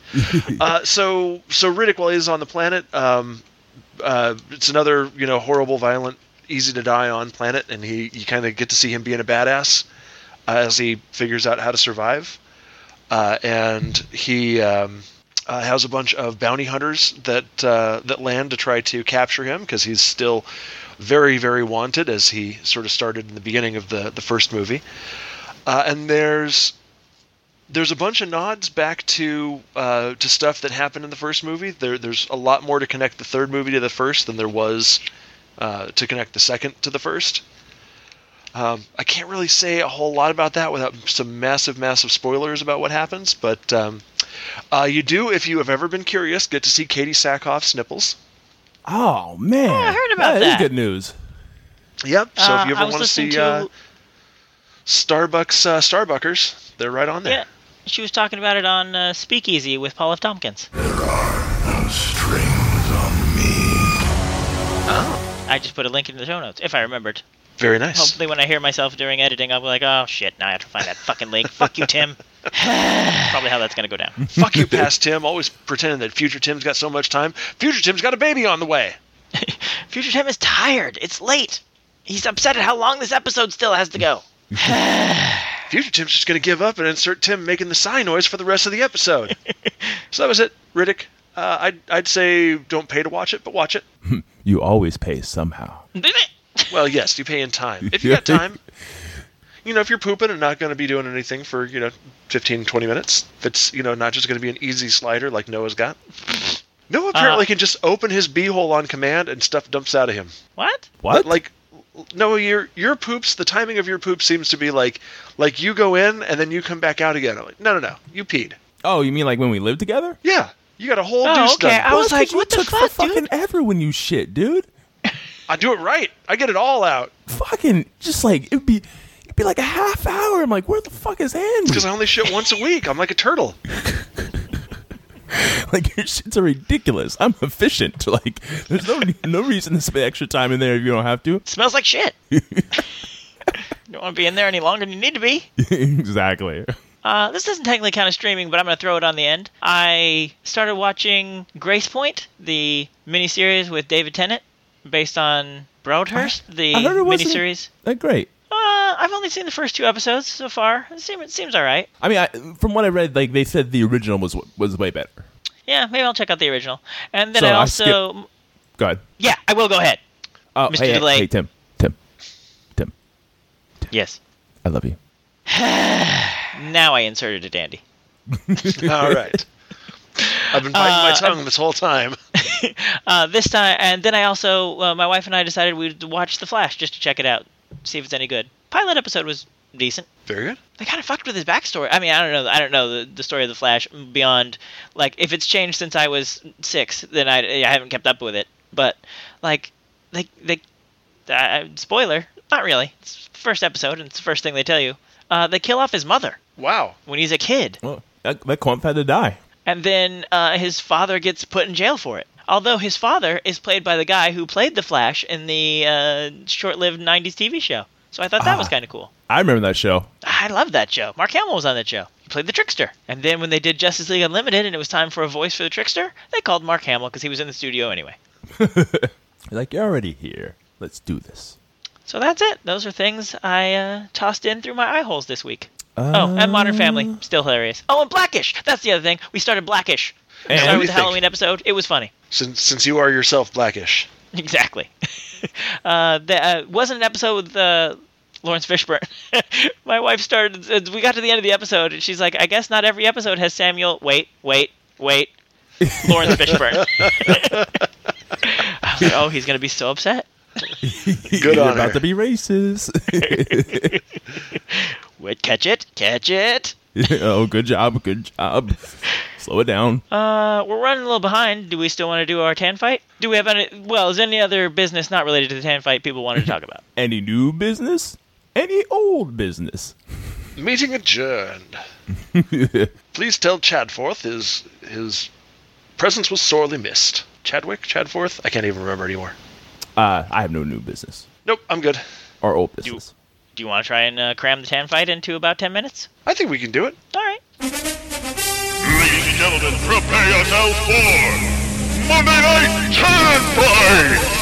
So Riddick, while he's on the planet, it's another horrible, violent, easy to die on planet, and you kind of get to see him being a badass as he figures out how to survive. And he has a bunch of bounty hunters that land to try to capture him because he's still very, very wanted, as he sort of started in the beginning of the first movie. And there's a bunch of nods back to stuff that happened in the first movie. There's a lot more to connect the third movie to the first than there was to connect the second to the first. I can't really say a whole lot about that without some massive, massive spoilers about what happens, but you do, if you have ever been curious, get to see Katie Sackhoff's nipples. Oh, man. Oh, I heard about that. That is good news. Yep, so if you ever want to listening see to- Starbuckers, they're right on there. Yeah, she was talking about it on Speakeasy with Paul F. Tompkins. There are no strings on me. I just put a link in the show notes, if I remembered. Very nice. Hopefully when I hear myself during editing, I'll be like, oh, shit, now I have to find that fucking link. Fuck you, Tim. Probably how that's going to go down. Fuck you, past Tim. Always pretending that future Tim's got so much time. Future Tim's got a baby on the way. Future Tim is tired. It's late. He's upset at how long this episode still has to go. Future Tim's just going to give up and insert Tim making the sigh noise for the rest of the episode. So that was it, Riddick. I'd say don't pay to watch it, but watch it. You always pay somehow. Well, yes, you pay in time. If you got time, if you're pooping and not going to be doing anything for, 15, 20 minutes, if it's, not just going to be an easy slider like Noah's got. Noah apparently can just open his beehole on command and stuff dumps out of him. What? What? Like, Noah, your poops, the timing of your poop seems to be like you go in and then you come back out again. I'm like, no, you peed. Oh, you mean like when we lived together? Yeah, you got a whole Oh, deuce okay. done. I was like, You what the took fuck, fucking dude? ever when you shit, dude. I do it right. I get it all out. Fucking, just like, it'd be like a half hour. I'm like, where the fuck is Henry? Because I only shit once a week. I'm like a turtle. Like, your shits are ridiculous. I'm efficient. Like, there's no reason to spend extra time in there if you don't have to. It smells like shit. You don't want to be in there any longer than you need to be. Exactly. This doesn't technically count as streaming, but I'm going to throw it on the end. I started watching Grace Point, the miniseries with David Tennant, based on Broadhurst, the I heard it wasn't miniseries. that great. I've only seen the first 2 episodes so far. It seems all right. I mean, from what I read, like they said the original was way better. Yeah, maybe I'll check out the original. And then So I I also... Go ahead. Yeah, I will. Go ahead. Oh, Mr. hey, Delay. hey, Tim. Yes. I love you. Now I inserted a dandy. All right. I've been biting my tongue this whole time. This time, and then I also, my wife and I decided we'd watch The Flash just to check it out, see if it's any good. Pilot episode was decent. Very good. They kind of fucked with his backstory. I mean, I don't know the story of the Flash beyond, like, if it's changed since I was 6, then I haven't kept up with it. But like, they spoiler, not really. It's the first episode, and it's the first thing they tell you. They kill off his mother Wow. when he's a kid, Well, that Clump had to die. and then his father gets put in jail for it. Although his father is played by the guy who played the Flash in the short-lived '90s TV show. So I thought that was kind of cool. I remember that show. I loved that show. Mark Hamill was on that show. He played the Trickster. And then when they did Justice League Unlimited and it was time for a voice for the Trickster, they called Mark Hamill because he was in the studio anyway. Like, you're already here. Let's do this. So that's it. Those are things I tossed in through my eye holes this week. And Modern Family. Still hilarious. Oh, and Blackish. That's the other thing. We started Blackish. We And what started do with you the think? Halloween episode. It was funny. Since you are yourself Blackish. Exactly. There wasn't an episode with Lawrence Fishburne. My wife started... we got to the end of the episode, and she's like, I guess not every episode has Samuel... Wait. Lawrence Fishburne. I was like, oh, he's going to be so upset. Good You're on about her. to be racist. Wait, catch it. Oh, good job. Slow it down. We're running a little behind. Do we still want to do our tan fight? Do we have any... Well, is any other business not related to the tan fight people wanted to talk about? Any new business? Any old business? Meeting adjourned. Please tell Chadforth his presence was sorely missed. Chadforth? I can't even remember anymore. I have no new business. Nope, I'm good. Or old business. Do you want to try and cram the tan fight into about 10 minutes? I think we can do it. All right. Ladies and gentlemen, prepare yourselves for Monday Night Cannon Fight!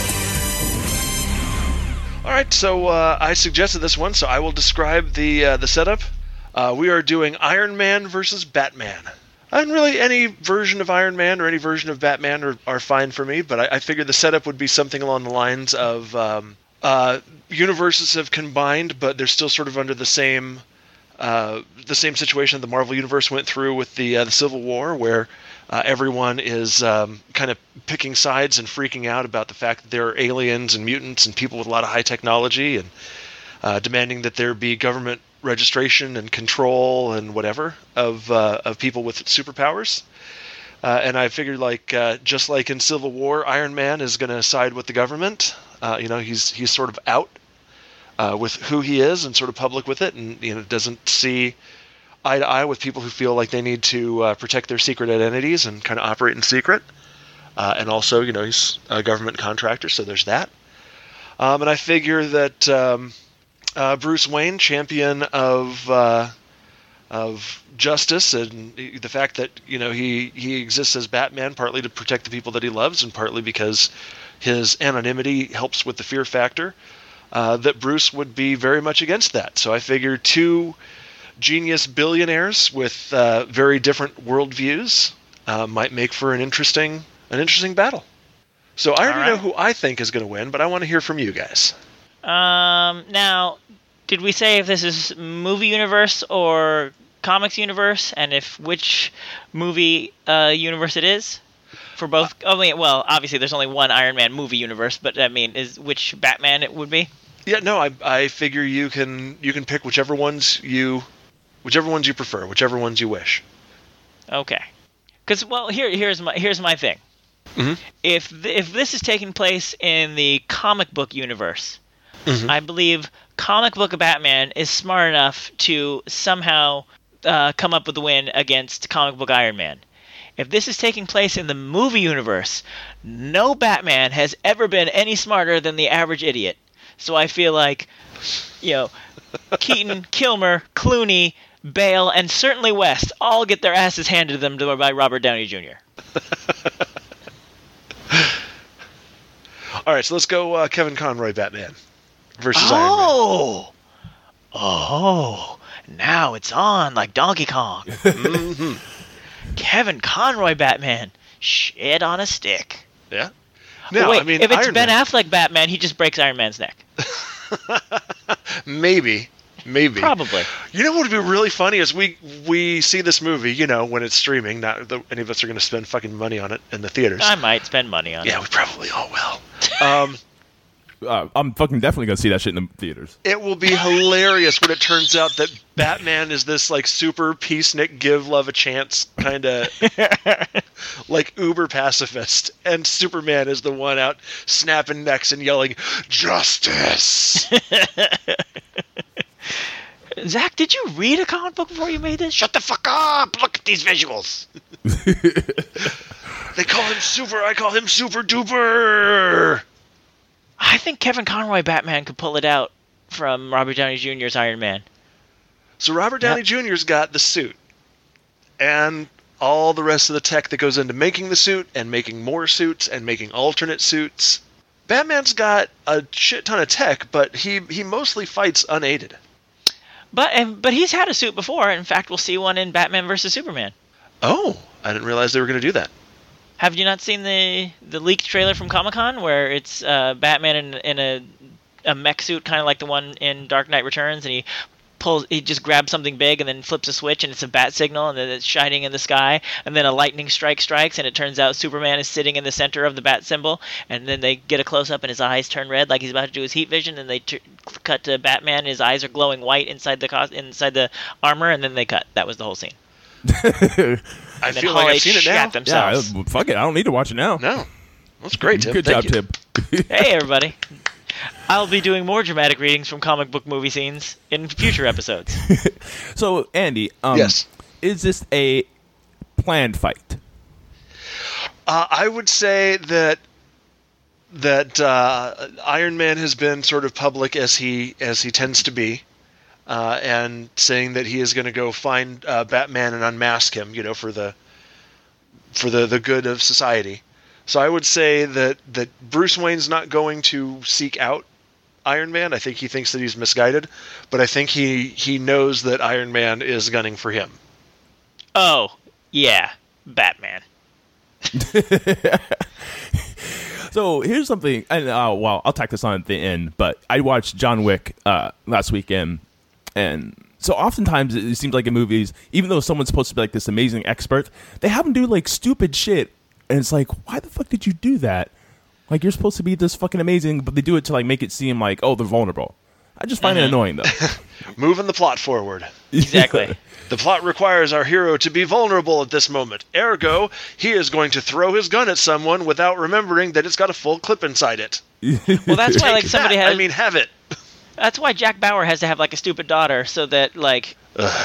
All right, so I suggested this one, so I will describe the setup. We are doing Iron Man versus Batman. And really, any version of Iron Man or any version of Batman are fine for me, but I figured the setup would be something along the lines of universes have combined, but they're still sort of under the same situation the Marvel Universe went through with the Civil War, where everyone is kind of picking sides and freaking out about the fact that there are aliens and mutants and people with a lot of high technology, and demanding that there be government registration and control and whatever of people with superpowers. And I figured, just like in Civil War, Iron Man is going to side with the government. He's sort of out with who he is and sort of public with it, and doesn't see eye to eye with people who feel like they need to protect their secret identities and kind of operate in secret. And also, he's a government contractor, so there's that. And I figure that Bruce Wayne, champion of justice and the fact that he exists as Batman partly to protect the people that he loves and partly because his anonymity helps with the fear factor, that Bruce would be very much against that. So I figure two genius billionaires with very different worldviews might make for an interesting battle. So I already know who I think is going to win, but I want to hear from you guys. Now, did we say if this is movie universe or comics universe, and if which movie universe it is? For both? Obviously there's only one Iron Man movie universe, but is which Batman it would be? Yeah, no, I figure you can pick whichever ones you prefer, whichever ones you wish. Okay. Because here's my thing. Mm-hmm. If this is taking place in the comic book universe, mm-hmm. I believe comic book Batman is smart enough to somehow come up with a win against comic book Iron Man. If this is taking place in the movie universe, no Batman has ever been any smarter than the average idiot. So I feel like, Keaton, Kilmer, Clooney, Bale, and certainly West all get their asses handed to them by Robert Downey Jr. All right, so let's go Kevin Conroy Batman versus Iron Man. Oh, now it's on like Donkey Kong. Mm-hmm. Kevin Conroy Batman. Shit on a stick. Yeah. No, if it's Iron Ben Man. Affleck Batman, he just breaks Iron Man's neck. Maybe. Probably. You know what would be really funny is we see this movie, when it's streaming. Not that any of us are going to spend fucking money on it in the theaters. I might spend money on it. Yeah, we probably all will. I'm fucking definitely going to see that shit in the theaters. It will be hilarious when it turns out that Batman is this super peacenik, give love a chance kind of uber pacifist, and Superman is the one out snapping necks and yelling justice. Zach, did you read a comic book before you made this? Shut the fuck up! Look at these visuals. They call him Super. I call him Super Duper. I think Kevin Conroy Batman could pull it out from Robert Downey Jr.'s Iron Man. So Robert Downey Jr.'s got the suit and all the rest of the tech that goes into making the suit and making more suits and making alternate suits. Batman's got a shit ton of tech, but he mostly fights unaided. But he's had a suit before. In fact, we'll see one in Batman vs. Superman. Oh, I didn't realize they were going to do that. Have you not seen the leaked trailer from Comic-Con where it's Batman in a mech suit, kind of like the one in Dark Knight Returns, and he just grabs something big and then flips a switch and it's a bat signal and then it's shining in the sky and then a lightning strikes and it turns out Superman is sitting in the center of the bat symbol and then they get a close-up and his eyes turn red like he's about to do his heat vision and they cut to Batman and his eyes are glowing white inside the armor and then they cut. That was the whole scene. I feel like I've seen it now. Yeah, fuck it. I don't need to watch it now. No. That's great, Tim. Good Thank job, you. Tim. Hey, everybody. I'll be doing more dramatic readings from comic book movie scenes in future episodes. So, Andy, yes. Is this a planned fight? I would say that Iron Man has been sort of public as he tends to be. and saying that he is going to go find Batman and unmask him, for the good of society. So I would say that Bruce Wayne's not going to seek out Iron Man. I think he thinks that he's misguided, but I think he knows that Iron Man is gunning for him. Oh, yeah, Batman. So here's something, and I'll tack this on at the end, but I watched John Wick last weekend, and so oftentimes it seems like in movies, even though someone's supposed to be like this amazing expert, they have them do like stupid shit, and it's like, why the fuck did you do that? Like, you're supposed to be this fucking amazing, but they do it to like make it seem like, oh, they're vulnerable. I just find it annoying, though. Moving the plot forward. Exactly. The plot requires our hero to be vulnerable at this moment. Ergo, he is going to throw his gun at someone without remembering that it's got a full clip inside it. Well, that's why like somebody has. I mean, have it. That's why Jack Bauer has to have like a stupid daughter, so that like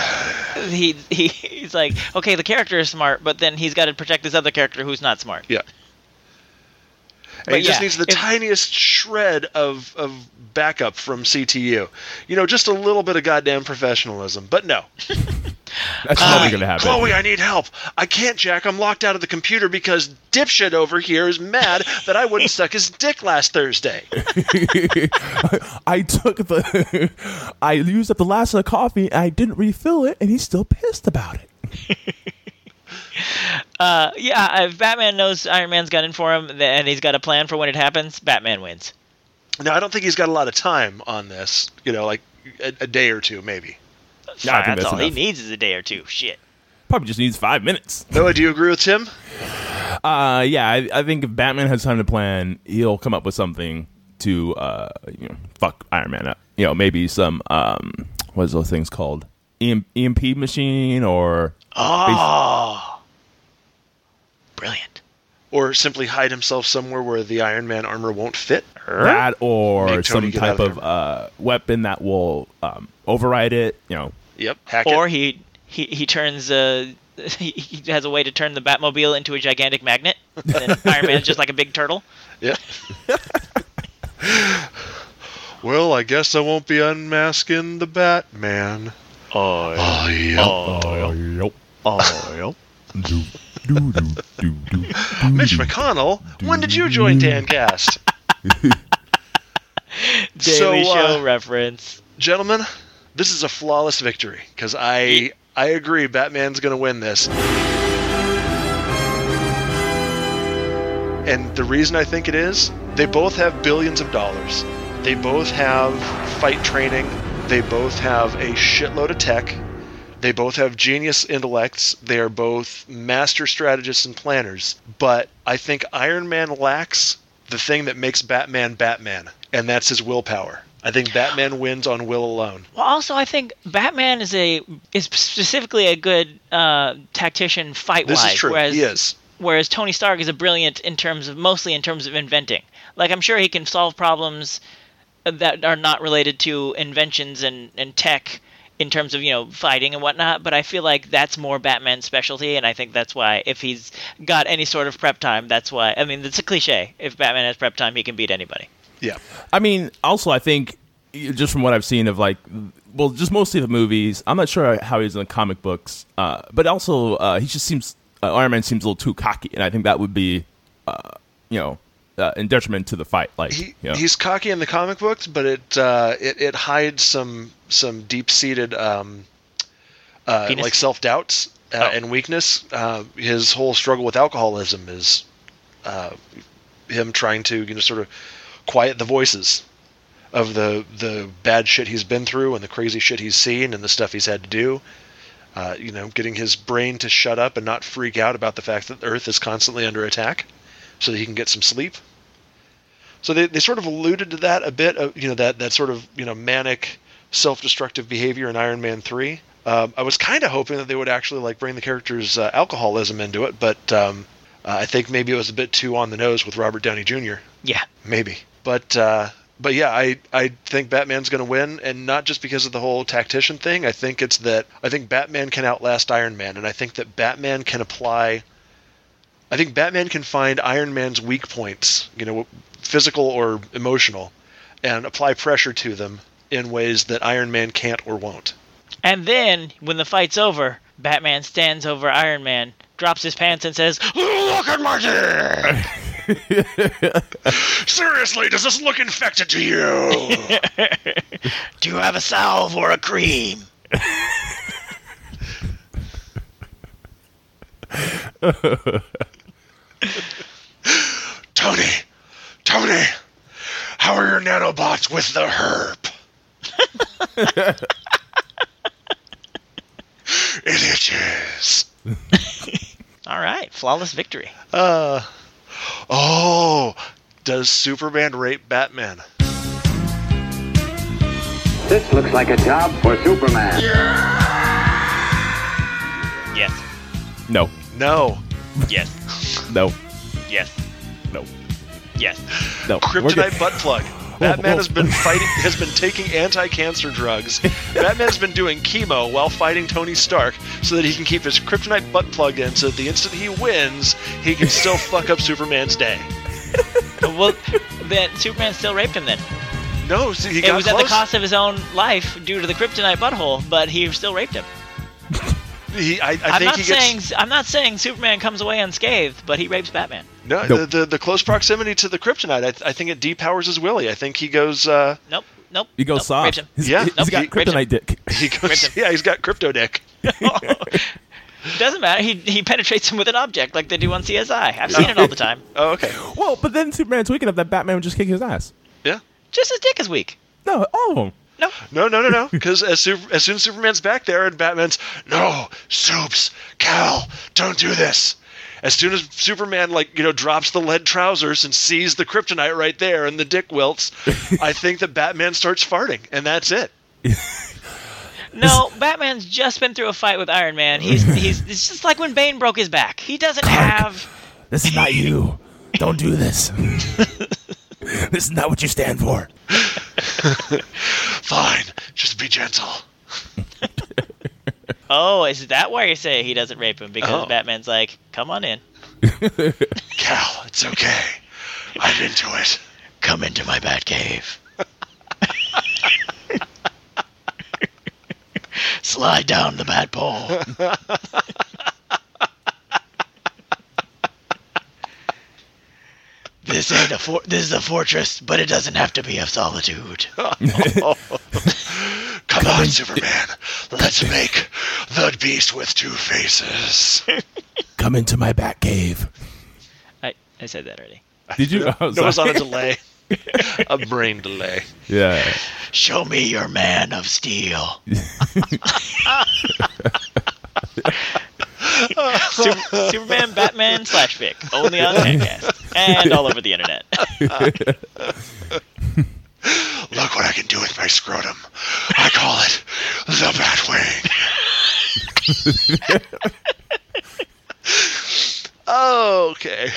he's like, okay, the character is smart, but then he's got to protect this other character who's not smart. Yeah. And he just needs the tiniest shred of backup from CTU. Just a little bit of goddamn professionalism. But no. That's probably going to happen. Chloe, I need help. I can't, Jack. I'm locked out of the computer because dipshit over here is mad that I wouldn't suck his dick last Thursday. I used up the last of the coffee, and I didn't refill it, and he's still pissed about it. If Batman knows Iron Man's gunning for him and he's got a plan for when it happens, Batman wins. No, I don't think he's got a lot of time on this. Like a day or two, maybe. Fine, that's all he needs is a day or two. Shit. Probably just needs 5 minutes. Noah, do you agree with Tim? I think if Batman has time to plan, he'll come up with something to fuck Iron Man up. Maybe some what is those things called? EMP machine or brilliant. Or simply hide himself somewhere where the Iron Man armor won't fit. That or some type of weapon that will override it. Yep. Hack or it. he turns he has a way to turn the Batmobile into a gigantic magnet. And then Iron Man's just like a big turtle. Yeah. Well, I guess I won't be unmasking the Batman. Yep. Mitch McConnell, when did you join Dancast? Daily Show reference. Gentlemen, this is a flawless victory, because I agree Batman's going to win this. And the reason I think it is, they both have billions of dollars. They both have fight training. They both have a shitload of tech. They both have genius intellects. They are both master strategists and planners. But I think Iron Man lacks the thing that makes Batman Batman, and that's his willpower. I think Batman wins on will alone. Well, also, I think Batman is specifically a good tactician fight-wise. This is true. He is. Whereas Tony Stark is a brilliant mostly in terms of inventing. Like, I'm sure he can solve problems that are not related to inventions and tech in terms of, fighting and whatnot, but I feel like that's more Batman's specialty, and I think that's why, if he's got any sort of prep time, that's why, it's a cliche. If Batman has prep time, he can beat anybody. Yeah. Also, I think, just from what I've seen of, just mostly the movies, I'm not sure how he's in the comic books, but also, he just seems, Iron Man seems a little too cocky, and I think that would be, in detriment to the fight. He's cocky in the comic books, but it hides some deep-seated self-doubts and weakness. His whole struggle with alcoholism is him trying to sort of quiet the voices of the bad shit he's been through and the crazy shit he's seen and the stuff he's had to do. Getting his brain to shut up and not freak out about the fact that the Earth is constantly under attack, so that he can get some sleep. So they sort of alluded to that a bit, that sort of manic, self-destructive behavior in Iron Man 3. I was kind of hoping that they would actually bring the character's alcoholism into it, but I think maybe it was a bit too on the nose with Robert Downey Jr. Yeah, maybe. But yeah, I think Batman's going to win, and not just because of the whole tactician thing. I think Batman can outlast Iron Man, and I think that Batman can find Iron Man's weak points, physical or emotional, and apply pressure to them in ways that Iron Man can't or won't. And then, when the fight's over, Batman stands over Iron Man, drops his pants, and says, "Look at my dick!" Seriously, does this look infected to you? Do you have a salve or a cream? Tony, how are your nanobots with the herp? It itches. All right, flawless victory. Does Superman rape Batman? This looks like a job for Superman. Yes. No. No. Yes. No. Yes. No. Yes. No. Kryptonite butt plug. Batman has been taking anti-cancer drugs. Batman's been doing chemo while fighting Tony Stark so that he can keep his kryptonite butt plug in so that the instant he wins, he can still fuck up Superman's day. Well, then Superman still raped him then. No, see, he got was close. at the cost of his own life due to the kryptonite butthole, but he still raped him. I'm not saying Superman comes away unscathed, but he rapes Batman. No, nope. the close proximity to the kryptonite, I think it depowers his willy. I think he goes... Nope. He goes soft. He's got kryptonite dick. He's got crypto dick. Doesn't matter. He penetrates him with an object like they do on CSI. I've seen it all the time. Oh, okay. Well, but then Superman's weak enough that Batman would just kick his ass. Yeah. Just his dick is weak. No, all of them. No. Because as soon as Superman's back there and Batman's, "No, Supes, Cal, don't do this." As soon as Superman, drops the lead trousers and sees the kryptonite right there and the dick wilts, I think that Batman starts farting, and that's it. No, Batman's just been through a fight with Iron Man. It's just like when Bane broke his back. He doesn't have... This is not you. Don't do this. This is not what you stand for. Fine, just be gentle. Oh, is that why you say he doesn't rape him? Because Batman's like, come on in. Cal, it's okay. I'm into it. Come into my Batcave. Slide down the bat pole. This is a fortress, but it doesn't have to be of solitude. Come on, Superman. Let's make the beast with two faces. Come into my Batcave. I said that already. Did you? No, it was on a delay. A brain delay. Yeah. Show me your Man of Steel. Superman, Batman, /Vic. Only on Fancast. And all over the internet. Look what I can do with my scrotum. I call it the Batwing. Okay.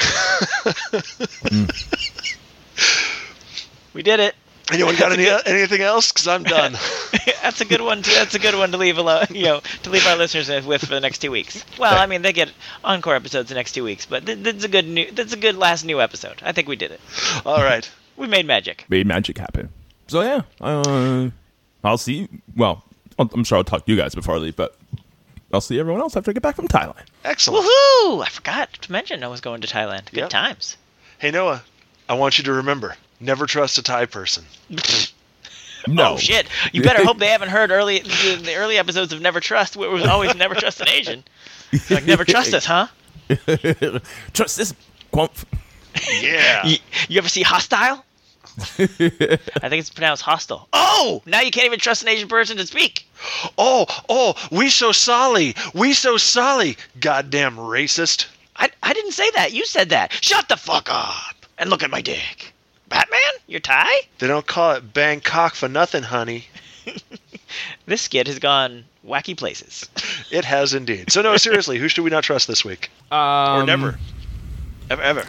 We did it. Anyone got anything else? Because I'm done. That's a good one. That's a good one to leave alone. To leave our listeners with for the next 2 weeks. Well, I mean, they get encore episodes the next 2 weeks, but that's a good last new episode. I think we did it. All right. We made magic. Made magic happen. So yeah, I'll see. Well, I'm sure I'll talk to you guys before I leave, but I'll see everyone else after I get back from Thailand. Excellent. Woohoo! I forgot to mention Noah's going to Thailand. Good times. Hey Noah, I want you to remember. Never trust a Thai person. No. Oh, shit. You better hope they haven't heard the early episodes of Never Trust, where it was always Never Trust an Asian. Like, never trust us, huh? Trust this gwump. Yeah. You ever see Hostile? I think it's pronounced hostile. Oh! Now you can't even trust an Asian person to speak. Oh, we so sorry. Goddamn racist. I didn't say that. You said that. Shut the fuck up and look at my dick. Batman? You're Thai? They don't call it Bangkok for nothing, honey. This skit has gone wacky places. It has indeed. So no, seriously, who should we not trust this week? Or never? Ever.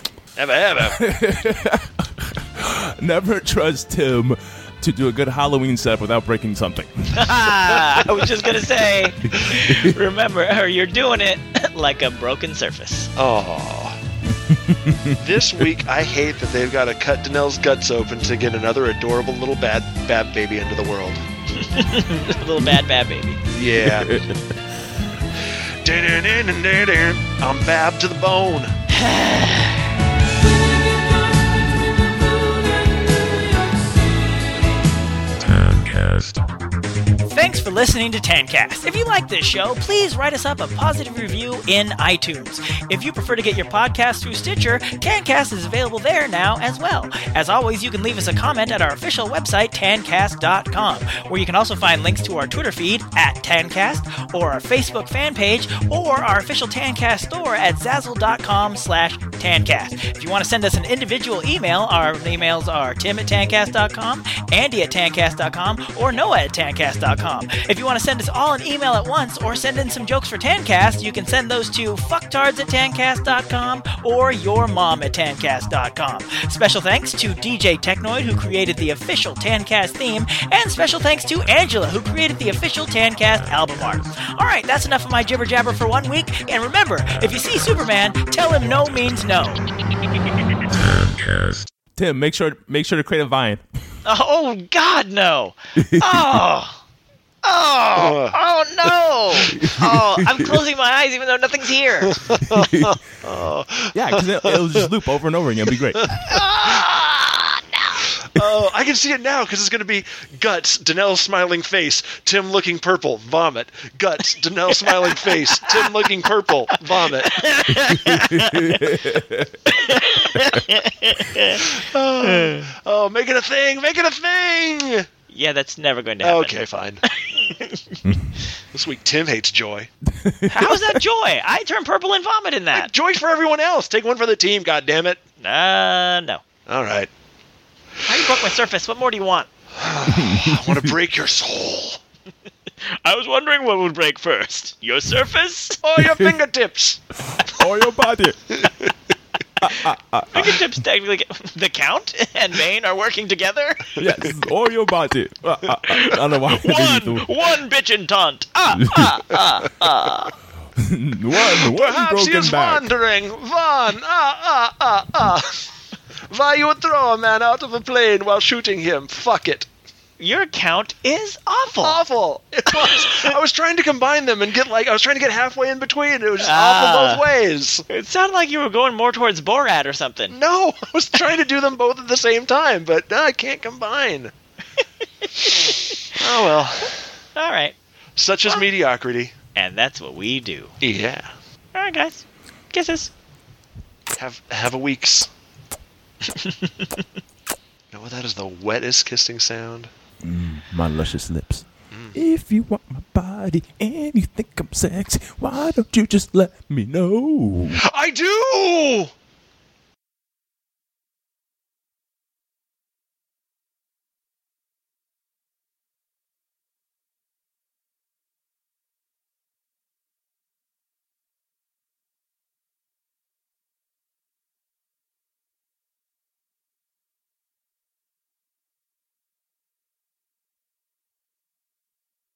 Never trust Tim to do a good Halloween setup without breaking something. I was just going to say, remember, you're doing it like a broken surface. Oh. This week, I hate that they've got to cut Danelle's guts open to get another adorable little bad baby into the world. Little bad baby. Yeah. I'm Bab to the bone. Thanks for listening to Tancast. If you like this show, please write us up a positive review in iTunes. If you prefer to get your podcast through Stitcher, Tancast is available there now as well. As always, you can leave us a comment at our official website, tancast.com, where you can also find links to our Twitter feed at Tancast, or our Facebook fan page, or our official Tancast store at Zazzle.com/Tancast. If you want to send us an individual email, our emails are tim@tancast.com, andy@tancast.com, or noah@tancast.com. If you want to send us all an email at once or send in some jokes for Tancast, you can send those to fucktards@tancast.com or yourmom@tancast.com. Special thanks to DJ Technoid, who created the official Tancast theme, and special thanks to Angela, who created the official Tancast album art. Alright, that's enough of my jibber jabber for 1 week, and remember, if you see Superman, tell him no means no. Tim, make sure to create a Vine. Oh, God, no. Oh no! Oh, I'm closing my eyes even though nothing's here. Yeah, because it'll just loop over and over again. It'll be great. Oh, I can see it now because it's going to be guts, Danelle smiling face, Tim looking purple, vomit. Guts, Danelle smiling face, Tim looking purple, vomit. Oh, make it a thing! Make it a thing! Yeah, that's never going to happen. Okay, fine. This week, Tim hates joy. How's that joy? I turn purple and vomit in that. Joy's for everyone else. Take one for the team, goddammit. No. All right. How you broke my surface? What more do you want? I want to break your soul. I was wondering what would break first. Your surface? Or your fingertips? Or your body? Fingertips technically... The Count and Bane are working together? Yes, or your body. I don't know why. One bitch and taunt. One Perhaps he broken is back. wandering. Why you would throw a man out of a plane while shooting him? Fuck it. Your count is awful. Awful. It was. I was trying to combine them and I was trying to get halfway in between. It was just awful both ways. It sounded like you were going more towards Borat or something. No, I was trying to do them both at the same time, but I can't combine. Oh well. All right. Such is mediocrity. And that's what we do. Yeah. All right, guys. Kisses. Have a week's. Know what that is? The wettest kissing sound. My luscious lips. If you want my body and you think I'm sexy, why don't you just let me know? I do!